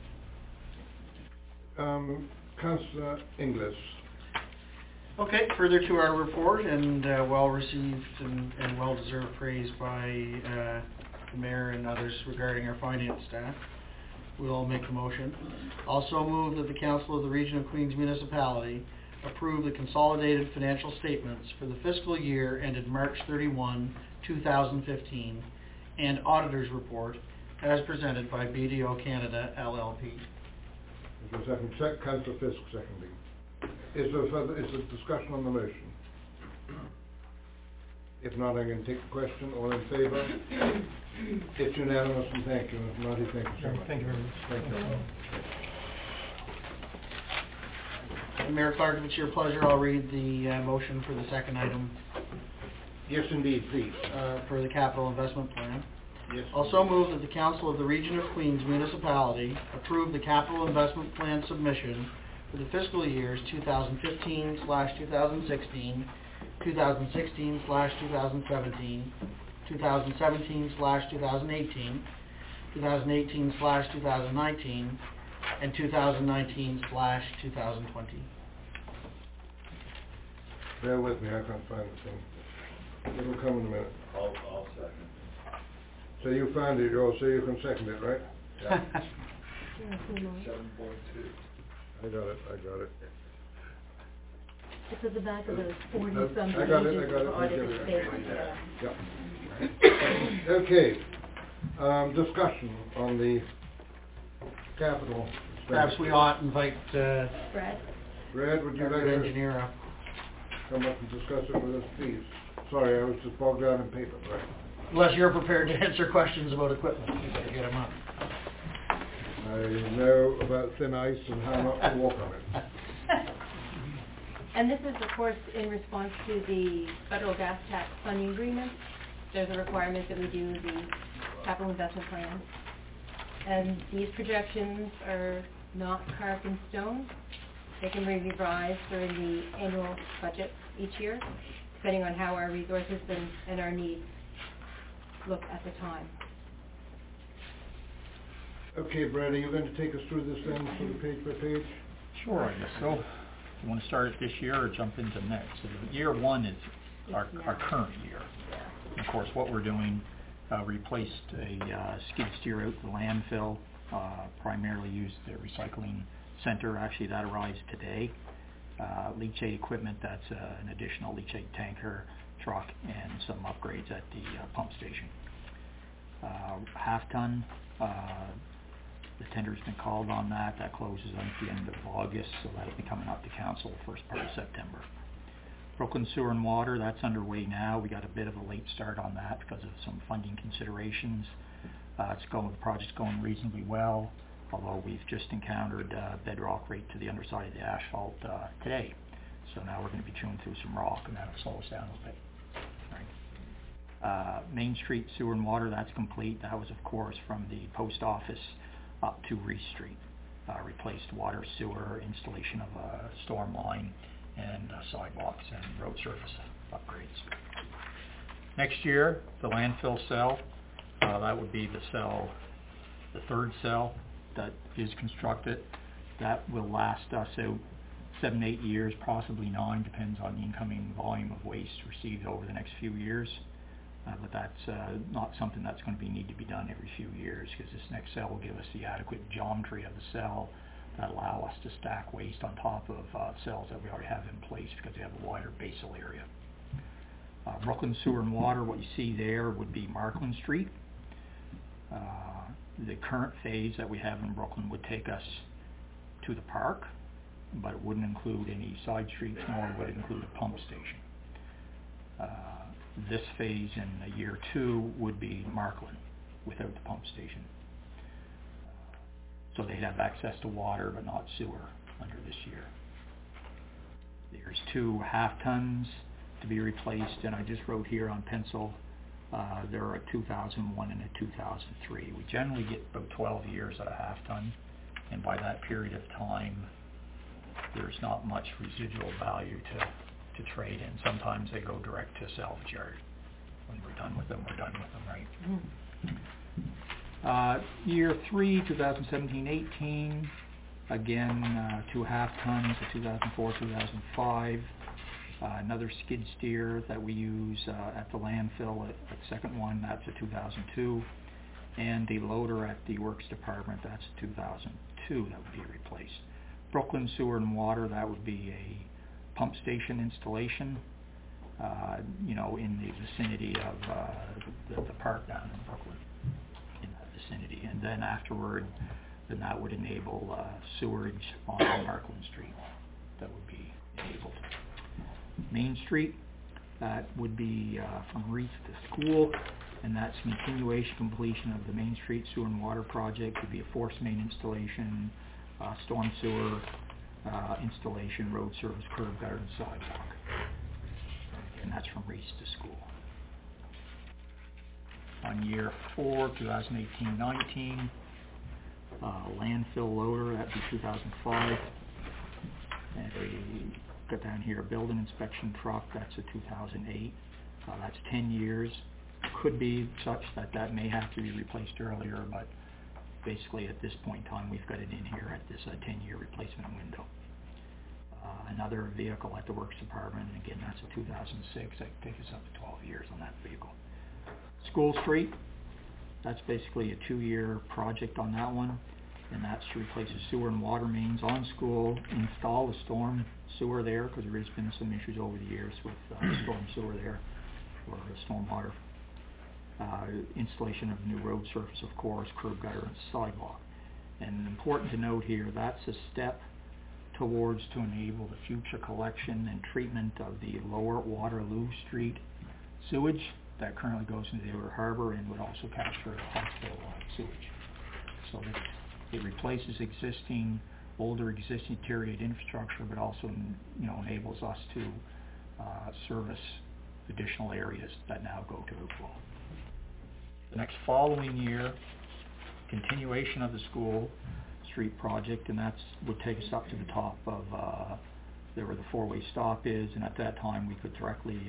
Speaker 1: Councillor Inglis.
Speaker 5: Okay, further to our report, and well-received and well-deserved praise by the Mayor and others regarding our finance staff. We'll make the motion. Also move that the Council of the Region of Queens Municipality approve the consolidated financial statements for the fiscal year ended March 31, 2015, and Auditor's Report as presented by BDO Canada, LLP.
Speaker 1: Councillor Fisk, seconding. Is there discussion on the motion? If not, I'm going to take the question. All in favour? It's unanimous, and thank you. Marty, thank you so much.
Speaker 11: Thank you very much.
Speaker 1: Thank you.
Speaker 5: Mayor Clark, if it's your pleasure, I'll read the motion for the second item.
Speaker 1: Yes, indeed, please.
Speaker 5: For the capital investment plan.
Speaker 1: Yes.
Speaker 5: Also move that the Council of the Region of Queens Municipality approve the capital investment plan submission for the fiscal years 2015/2016, 2016/2017, 2017/2018, 2018/2019, and 2019/2020.
Speaker 1: Bear with me, I can't find the thing. It'll come in a minute.
Speaker 6: I'll second.
Speaker 1: So you found it, so you can second it, right?
Speaker 6: Yeah. 7.2.
Speaker 1: I got it.
Speaker 12: It's at the back of those 40-some
Speaker 1: I got it.
Speaker 12: pages of audited
Speaker 1: Yep.
Speaker 12: statements.
Speaker 1: Okay, discussion on the capital
Speaker 5: Perhaps we
Speaker 1: expenditure.
Speaker 5: ought to invite,
Speaker 12: Brad?
Speaker 1: Brad, would you like
Speaker 5: our
Speaker 1: to
Speaker 5: engineer up.
Speaker 1: come up and discuss it with us, please? Sorry, I was just bogged down in paper, Brad.
Speaker 5: Unless you're prepared to answer questions about equipment, you better get him up.
Speaker 1: I know about thin ice and how not to walk on it.
Speaker 12: And this is, of course, in response to the federal gas tax funding agreement. There's a requirement that we do the capital investment plan. And these projections are not carved in stone. They can be revised during the annual budget each year, depending on how our resources and our needs look at the time.
Speaker 1: Okay, Brad, are you going to take us through this then, sort of page by page?
Speaker 13: Sure, I guess so. You want to start it this year or jump into next? So year one is our current year. Of course, what we're doing, replaced a skid steer out to the landfill, primarily used the recycling center. Actually, that arrives today. Leachate equipment, that's an additional leachate tanker, truck, and some upgrades at the pump station. Half-ton, the tender's been called on that. That closes on the end of August, so that'll be coming up to council first part of September. Brooklyn Sewer and Water, that's underway now. We got a bit of a late start on that because of some funding considerations. The project's going reasonably well, although we've just encountered bedrock rate to the underside of the asphalt today. So now we're going to be chewing through some rock, and that'll slow us down a bit. Right. Main Street Sewer and Water, that's complete. That was, of course, from the post office up to Reese Street. Replaced water, sewer, installation of a storm line, and sidewalks and road surface upgrades. Next year, the landfill cell, that would be the third cell that is constructed. That will last us out 7-8 years, possibly 9, depends on the incoming volume of waste received over the next few years. But that's not something that's going to need to be done every few years, because this next cell will give us the adequate geometry of the cell that allow us to stack waste on top of cells that we already have in place, because they have a wider basal area. Brooklyn Sewer and Water, what you see there would be Markland Street. The current phase that we have in Brooklyn would take us to the park, but it wouldn't include any side streets, nor would it include a pump station. This phase in year 2 would be Markland without the pump station. So they'd have access to water but not sewer under this year. There's 2 half-tons to be replaced, and I just wrote here on pencil, there are a 2001 and a 2003. We generally get about 12 years at a half-ton, and by that period of time there's not much residual value to trade in. Sometimes they go direct to salvage yard. When we're done with them, right? Year 3, 2017-18, again 2 half-tons, a 2004-2005. Another skid steer that we use at the landfill at second one, that's a 2002. And a loader at the works department, that's a 2002 that would be replaced. Brooklyn Sewer and Water, that would be a pump station installation, in the vicinity of the park down in Brooklyn, in that vicinity. And then afterward, that would enable sewerage on Markland Street. That would be enabled. Main Street, that would be from Reese to School, and that's continuation completion of the Main Street Sewer and Water project. It would be a force main installation, storm sewer installation, road service, curb gutter, and sidewalk. And that's from Reese to School. On year 4, 2018-19, landfill loader, that'd be 2005. And we got down here a building inspection truck, that's a 2008. That's 10 years. Could be such that may have to be replaced earlier, but basically at this point in time we've got it in here at this 10-year replacement window. Another vehicle at the works department, and again that's a 2006, that takes us up to 12 years on that vehicle. School Street, that's basically a 2-year project on that one, and that's to replace the sewer and water mains on School, install the storm sewer there, because there has been some issues over the years with storm sewer there, or storm water installation of new road surface, of course, curb gutter and sidewalk. And important to note here, that's a step towards to enable the future collection and treatment of the lower Waterloo Street sewage that currently goes into the Outer Harbour and would also capture hospital sewage. So that it replaces older existing deteriorated infrastructure, but also, enables us to service additional areas that now go to outflow. The next following year, continuation of the school street project, and that would take us up to the top of there where the four-way stop is, and at that time we could directly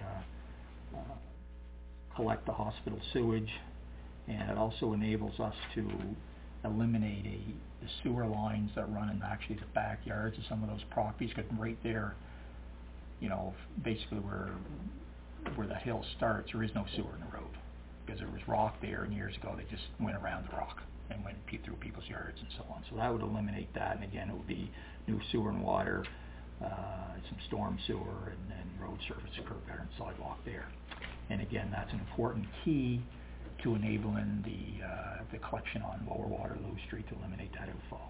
Speaker 13: collect the hospital sewage, and it also enables us to eliminate the sewer lines that run in actually the backyards of some of those properties, because right there, basically where that hill starts, there is no sewer in the road, because there was rock there, and years ago they just went around the rock and went through people's yards and so on. So that would eliminate that, and again, it would be new sewer and water, some storm sewer, and then road surface, curb gutter, and sidewalk there. And again, that's an important key to enabling the collection on lower Waterloo Street to eliminate that outfall.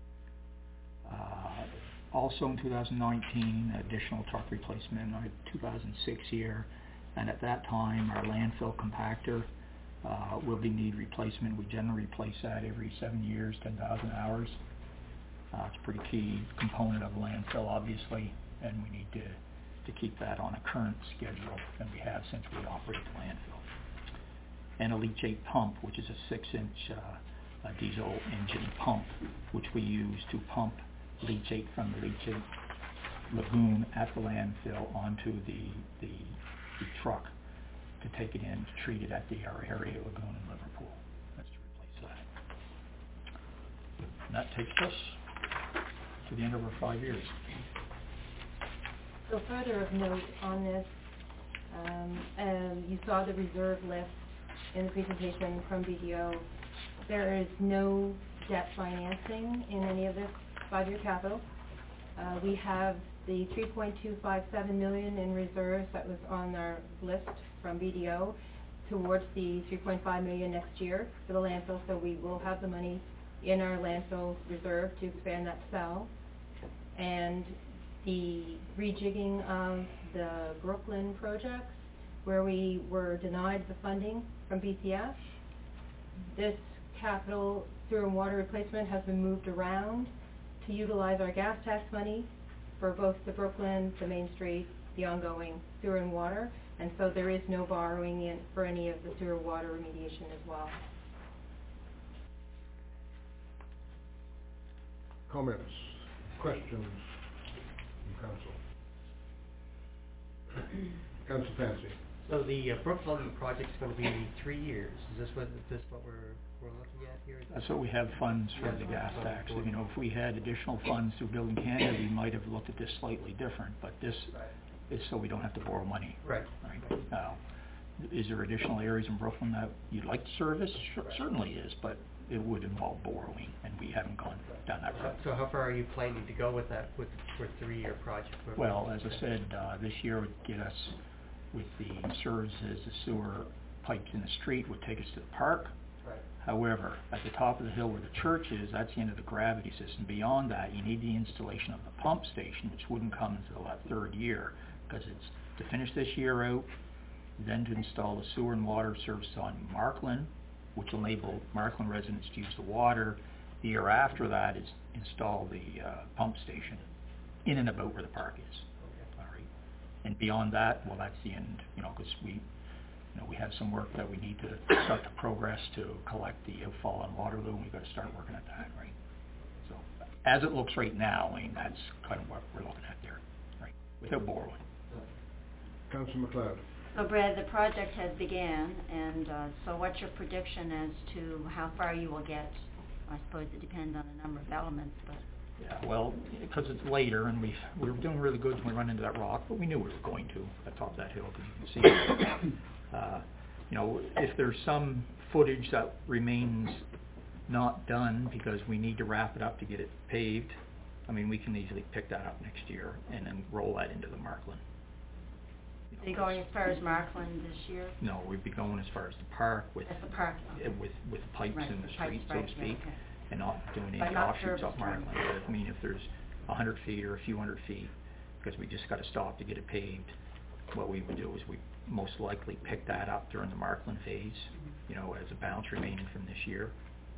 Speaker 13: Also in 2019, additional truck replacement in our 2006 year, and at that time our landfill compactor will need replacement. We generally replace that every 7 years, 10,000 hours. It's a pretty key component of the landfill, obviously, and we need to keep that on a current schedule than we have since we operate the landfill. And a leachate pump, which is a 6-inch diesel engine pump, which we use to pump leachate from the leachate lagoon at the landfill onto the truck to take it in to treat it at our area lagoon in Liverpool. That's to replace that. And that takes us to the end of our 5 years.
Speaker 12: So further of note on this, you saw the reserve list in the presentation from BDO. There is no debt financing in any of this 5-year capital. We have the $3.257 million in reserves that was on our list from BDO towards the $3.5 million next year for the landfill, so we will have the money in our landfill reserve to expand that cell. And the rejigging of the Brooklyn projects, where we were denied the funding from BCF, this capital sewer and water replacement has been moved around to utilize our gas tax money for both the Brooklyn, the Main Street, the ongoing sewer and water, and so there is no borrowing in for any of the sewer water remediation as well.
Speaker 1: Comments, questions from council? Council Fancy.
Speaker 2: So the Brooklyn project's going to be 3 years. Is this what we're looking at here?
Speaker 13: That's what we have funds for the gas tax. If we had additional funds through Building Canada, we might have looked at this slightly different, but this is so we don't have to borrow money.
Speaker 2: Right.
Speaker 13: Now, is there additional areas in Brooklyn that you'd like to service? Certainly is, but it would involve borrowing, and we haven't gone down that road.
Speaker 2: So how far are you planning to go with that, for a 3-year project?
Speaker 13: Well, as I said, this year would get us, with the services, the sewer pipes in the street would take us to the park.
Speaker 2: Right.
Speaker 13: However, at the top of the hill where the church is, that's the end of the gravity system. Beyond that, you need the installation of the pump station, which wouldn't come until that 3rd year, because it's to finish this year out, then to install the sewer and water service on Markland, which will enable Markland residents to use the water. The year after that is install the pump station in and about where the park is. Okay. All right. And beyond that, well, that's the end, because we have some work that we need to start to progress to collect the outfall on Waterloo, and we've got to start working at that, right? So, as it looks right now, that's kind of what we're looking at there, right? Without borrowing.
Speaker 1: Councillor MacLeod.
Speaker 14: So Brad, the project has began, and so what's your prediction as to how far you will get? I suppose it depends on a number of elements, but...
Speaker 13: Yeah, well, because it's later, and we were doing really good when we run into that rock, but we knew we were going to at the top of that hill, because you can see if there's some footage that remains not done because we need to wrap it up to get it paved, we can easily pick that up next year and then roll that into the Markland.
Speaker 14: Are you going as far as Markland this year?
Speaker 13: No, we'd be going as far as the park with,
Speaker 14: That's the park, okay.
Speaker 13: with pipes
Speaker 14: Right,
Speaker 13: in the
Speaker 14: the pipes,
Speaker 13: street, so
Speaker 14: right,
Speaker 13: to
Speaker 14: yeah,
Speaker 13: speak,
Speaker 14: okay.
Speaker 13: and not doing
Speaker 14: But
Speaker 13: any
Speaker 14: not
Speaker 13: offshoots up
Speaker 14: service
Speaker 13: Markland.
Speaker 14: lines.
Speaker 13: But I mean, if there's 100 feet or a few hundred feet, because we just gotta stop to get it paved, what we would do is we most likely pick that up during the Markland phase, you know, as a balance remaining from this year.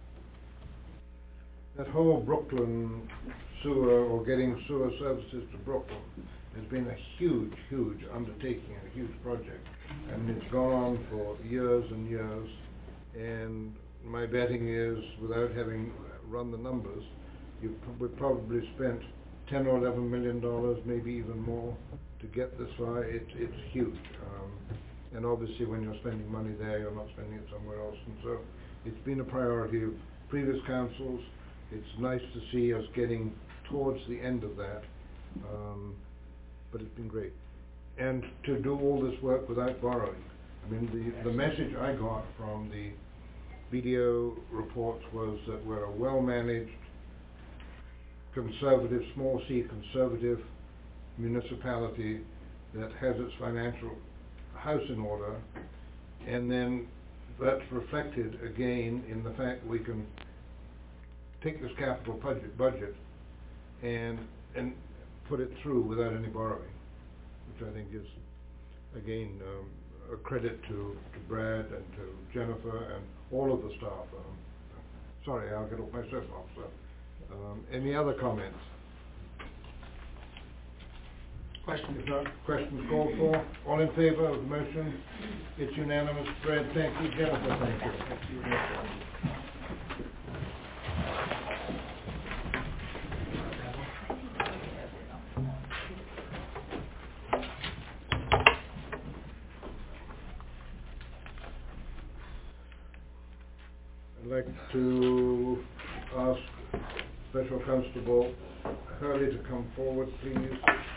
Speaker 1: That whole Brooklyn sewer, or getting sewer services to Brooklyn, has been a huge, huge undertaking, a huge project. And it's gone on for years and years, and my betting is, without having run the numbers, we've probably spent $10 or $11 million, maybe even more, to get this far. It's huge. And obviously when you're spending money there, you're not spending it somewhere else. And so it's been a priority of previous councils. It's nice to see us getting towards the end of that, but it's been great. And to do all this work without borrowing. I mean, the message I got from the BDO reports was that we're a well-managed, conservative, small C conservative municipality that has its financial house in order, and then that's reflected again in the fact we can take this capital budget and put it through without any borrowing, which I think is, again, a credit to Brad and to Jennifer and all of the staff. Sorry, I'll get off my soapbox. Any other comments?
Speaker 5: Question.
Speaker 1: If not, questions called for. All in favour of the motion? It's unanimous. Brad, thank you. Jennifer, thank you. I'd like to ask Special Constable Hurley to come forward, please.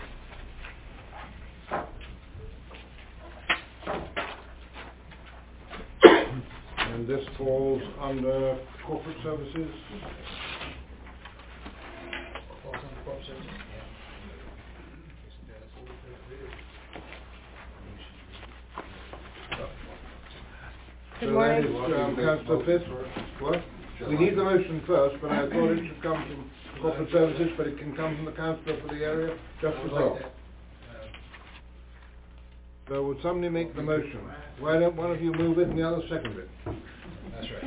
Speaker 1: And this falls under corporate services.
Speaker 5: Falls under corporate services,
Speaker 12: Good morning.
Speaker 1: So that is, Councillor Fisk. What? We need the motion first, but I thought it should come from corporate services, but it can come from the councillor for the area, just as well. So would somebody make the motion? Why don't one of you move it and the other second it?
Speaker 5: That's right.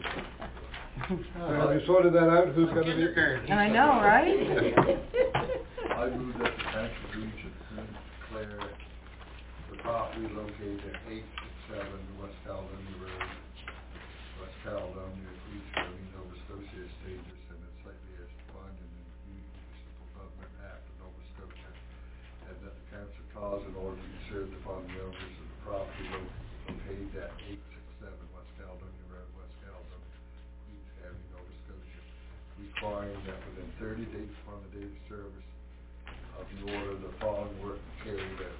Speaker 1: So have you sorted that out? Who's going to be?
Speaker 12: I know, right?
Speaker 6: I move that the council region declare the property located at 867 West Caledonia Road, West Caledonia, Queensbury, Nova Scotia Estates, and it's likely as defined in the Municipal Government Act of Nova Scotia, and that the council cause an order to be served upon the owners of the property located at 867 West Caledonia Road, West Caledonia, Queensbury, Nova Scotia, requiring that within 30 days upon the date of service of the order, the following work carried out.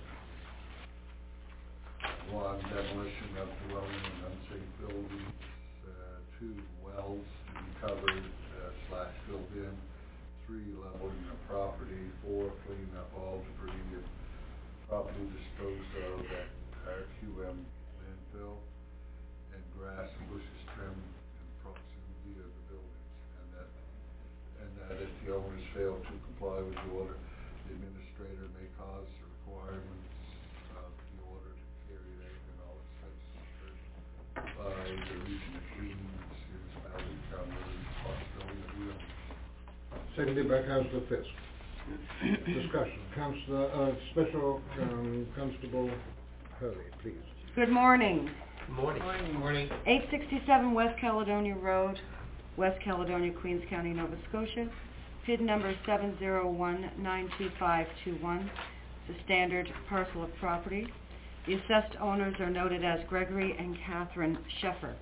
Speaker 6: 1, demolition of dwelling and unsafe buildings. 2, wells to be covered / filled in. 3, leveling of property. 4, cleaning up all debris and property disposed of at RQM landfill. And grass and bushes trimmed in proximity of the buildings. And that if the owners fail to comply with the order, the administrator may cause the requirements of the order to carry out in all expenses by the region of Queens, municipality, county, responsibility of the owners.
Speaker 1: Seconded by Councillor Fisk. Discussion. Special Constable Hurley, please.
Speaker 12: Good morning.
Speaker 2: Morning.
Speaker 5: Morning.
Speaker 12: 867 West Caledonia Road, West Caledonia, Queens County, Nova Scotia. PID number 701-92521. It's a standard parcel of property. The assessed owners are noted as Gregory and Catherine Sheffer.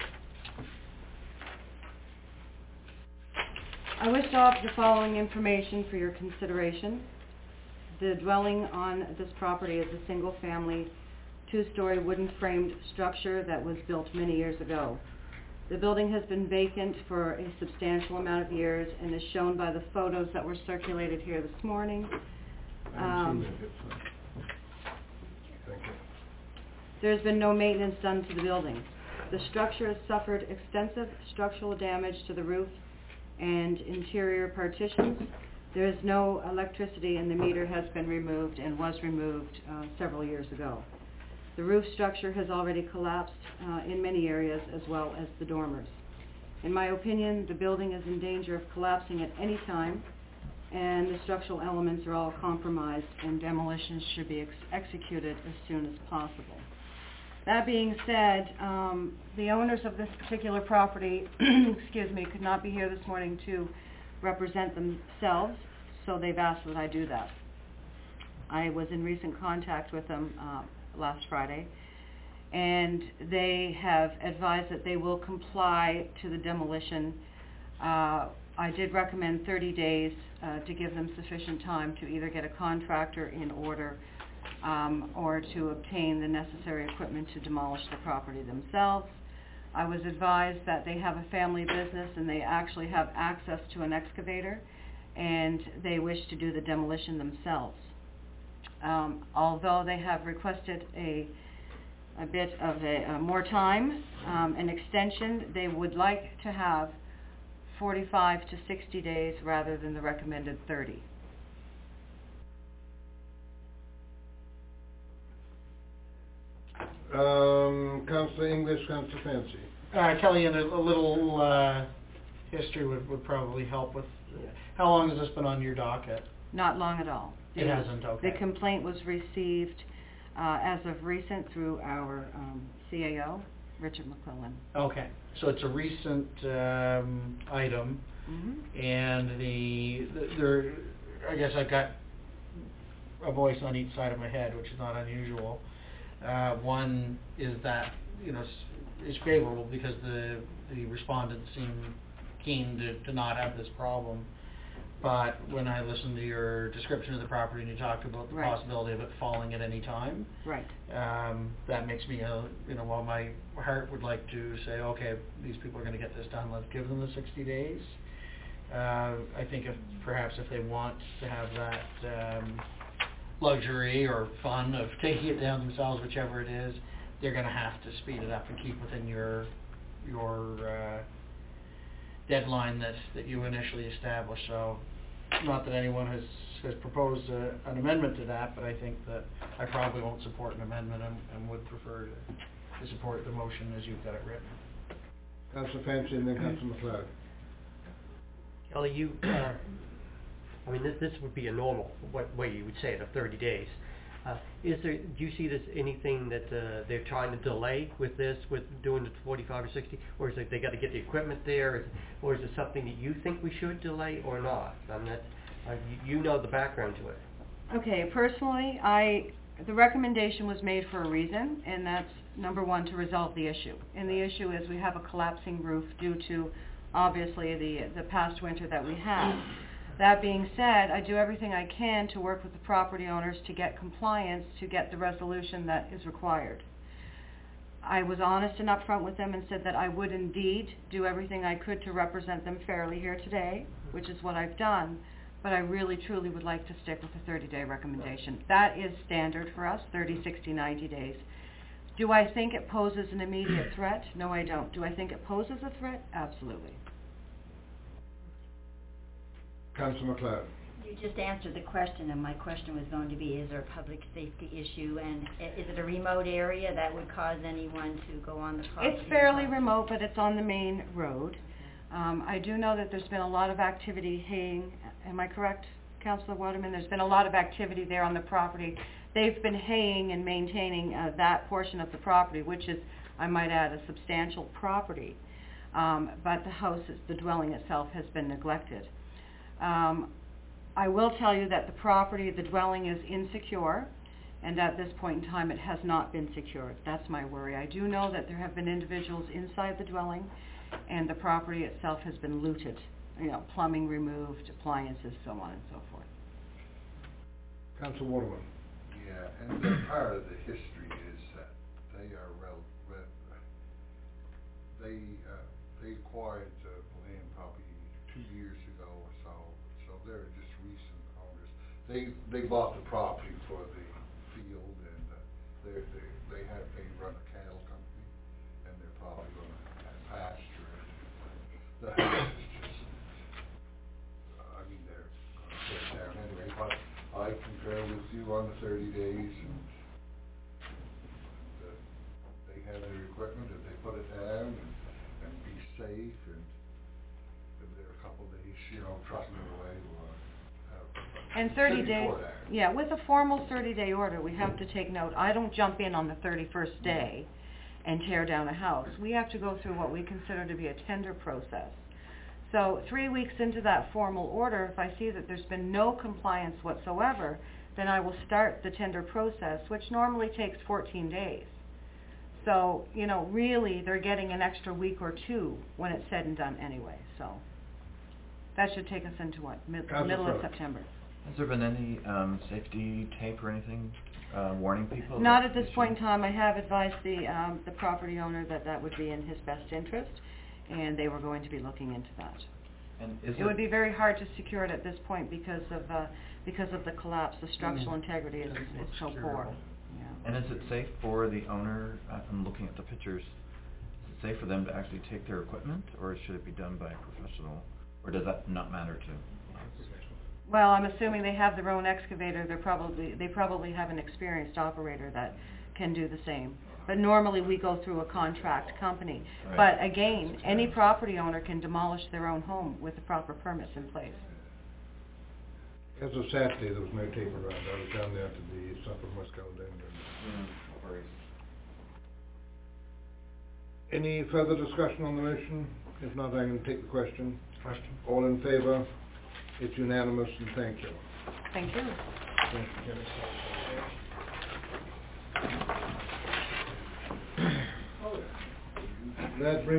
Speaker 12: I wish to offer the following information for your consideration. The dwelling on this property is a single-family, 2-story wooden framed structure that was built many years ago. The building has been vacant for a substantial amount of years and is shown by the photos that were circulated here this morning.
Speaker 1: I haven't seen that yet, so. Thank
Speaker 15: There has been no maintenance done to the building. The structure has suffered extensive structural damage to the roof and interior partitions. There is no electricity, and the meter has been removed and was removed several years ago. The roof structure has already collapsed in many areas, as well as the dormers. In my opinion, the building is in danger of collapsing at any time, and the structural elements are all compromised, and demolition should be executed as soon as possible. That being said, the owners of this particular property, excuse me, could not be here this morning to represent themselves, so they've asked that I do that. I was in recent contact with them last Friday, and they have advised that they will comply to the demolition. I did recommend 30 days to give them sufficient time to either get a contractor in order or to obtain the necessary equipment to demolish the property themselves. I was advised that they have a family business and they actually have access to an excavator, and they wish to do the demolition themselves. Although they have requested a bit of more time, an extension, they would like to have 45 to 60 days rather than the recommended 30.
Speaker 1: Councillor English, Councillor Fancy.
Speaker 5: Kelly, and a little history would probably help with, how long has this been on your docket?
Speaker 15: Not long at all.
Speaker 5: It hasn't, okay.
Speaker 15: The complaint was received as of recent through our CAO, Richard McClellan.
Speaker 5: Okay, so it's a recent item, and I guess I've got a voice on each side of my head, which is not unusual. One is that, is favorable because the respondents seem keen to not have this problem. But when I listened to your description of the property and you talked about the possibility of it falling at any time, that makes me, while my heart would like to say, okay, these people are going to get this done, let's give them the 60 days. I think perhaps if they want to have that luxury or fun of taking it down themselves, whichever it is, they're going to have to speed it up and keep within your deadline that you initially established. So, not that anyone has proposed an amendment to that, but I think that I probably won't support an amendment and would prefer to support the motion as you've got it written.
Speaker 1: Councillor Fancy and then Councillor McLeod.
Speaker 2: Kelly, this would be a normal way you would say it, of 30 days. Do you see this anything that they're trying to delay with this, with doing the 45 or 60, or is it they got to get the equipment there, or is it something that you think we should delay or not? You know the background to it.
Speaker 15: Okay, personally, the recommendation was made for a reason, and that's number one, to resolve the issue. And the issue is we have a collapsing roof due to obviously the past winter that we had. That being said, I do everything I can to work with the property owners to get compliance, to get the resolution that is required. I was honest and upfront with them and said that I would indeed do everything I could to represent them fairly here today, which is what I've done, but I really truly would like to stick with the 30-day recommendation. That is standard for us, 30, 60, 90 days. Do I think it poses an immediate threat? No, I don't. Do I think it poses a threat? Absolutely.
Speaker 1: Councillor McLeod.
Speaker 14: You just answered the question, and my question was going to be, is there a public safety issue, and is it a remote area that would cause anyone to go on the property?
Speaker 15: It's fairly remote, but it's on the main road. I do know that there's been a lot of activity haying. Am I correct, Councillor Waterman? There's been a lot of activity there on the property. They've been haying and maintaining that portion of the property, which is, I might add, a substantial property. But the dwelling itself has been neglected. I will tell you that the dwelling is insecure, and at this point in time it has not been secured. That's my worry. I do know that there have been individuals inside the dwelling, and the property itself has been looted. Plumbing removed, appliances, so on and so forth.
Speaker 1: Councillor Waterman.
Speaker 6: Yeah, and part of the history is that they are they acquired the land probably 2 years ago or so they're just recent owners. They bought the property for the field, and they had that they run a cattle company, and they're probably gonna pasture it. The house is just, I mean, they're gonna tear it down anyway, but I concur with you on the 30 days, and they have their equipment, if they put it down, and be safe, and if they're a couple days, trucking it away, we'll have.
Speaker 15: And 30
Speaker 6: city
Speaker 15: days,
Speaker 6: court action.
Speaker 15: yeah, with a formal 30-day order, we have to take note, I don't jump in on the 31st day and tear down a house. We have to go through what we consider to be a tender process. So 3 weeks into that formal order, if I see that there's been no compliance whatsoever, then I will start the tender process, which normally takes 14 days. So, really, they're getting an extra week or two when it's said and done anyway, so. That should take us into middle of September.
Speaker 4: Has there been any safety tape or anything warning people?
Speaker 15: Not at this point in time. I have advised the property owner that would be in his best interest, and they were going to be looking into that.
Speaker 4: And
Speaker 15: it would be very hard to secure it at this point because of the collapse. The structural integrity is so poor. Yeah.
Speaker 4: And is it safe for the owner, I'm looking at the pictures, is it safe for them to actually take their equipment, or should it be done by a professional, or does that not matter to us?
Speaker 15: Well, I'm assuming they have their own excavator. They probably have an experienced operator that can do the same. But normally we go through a contract company.
Speaker 4: Right.
Speaker 15: But again, any property owner can demolish their own home with the proper permits in place.
Speaker 1: As of Saturday, there was no tape around. I was down there to the Suffolk West Calendar. Any further discussion on the motion? If not, I'm going to take the question. All in favour? It's unanimous, and thank you.
Speaker 15: Thank you.
Speaker 1: Thank you, Dennis. That brings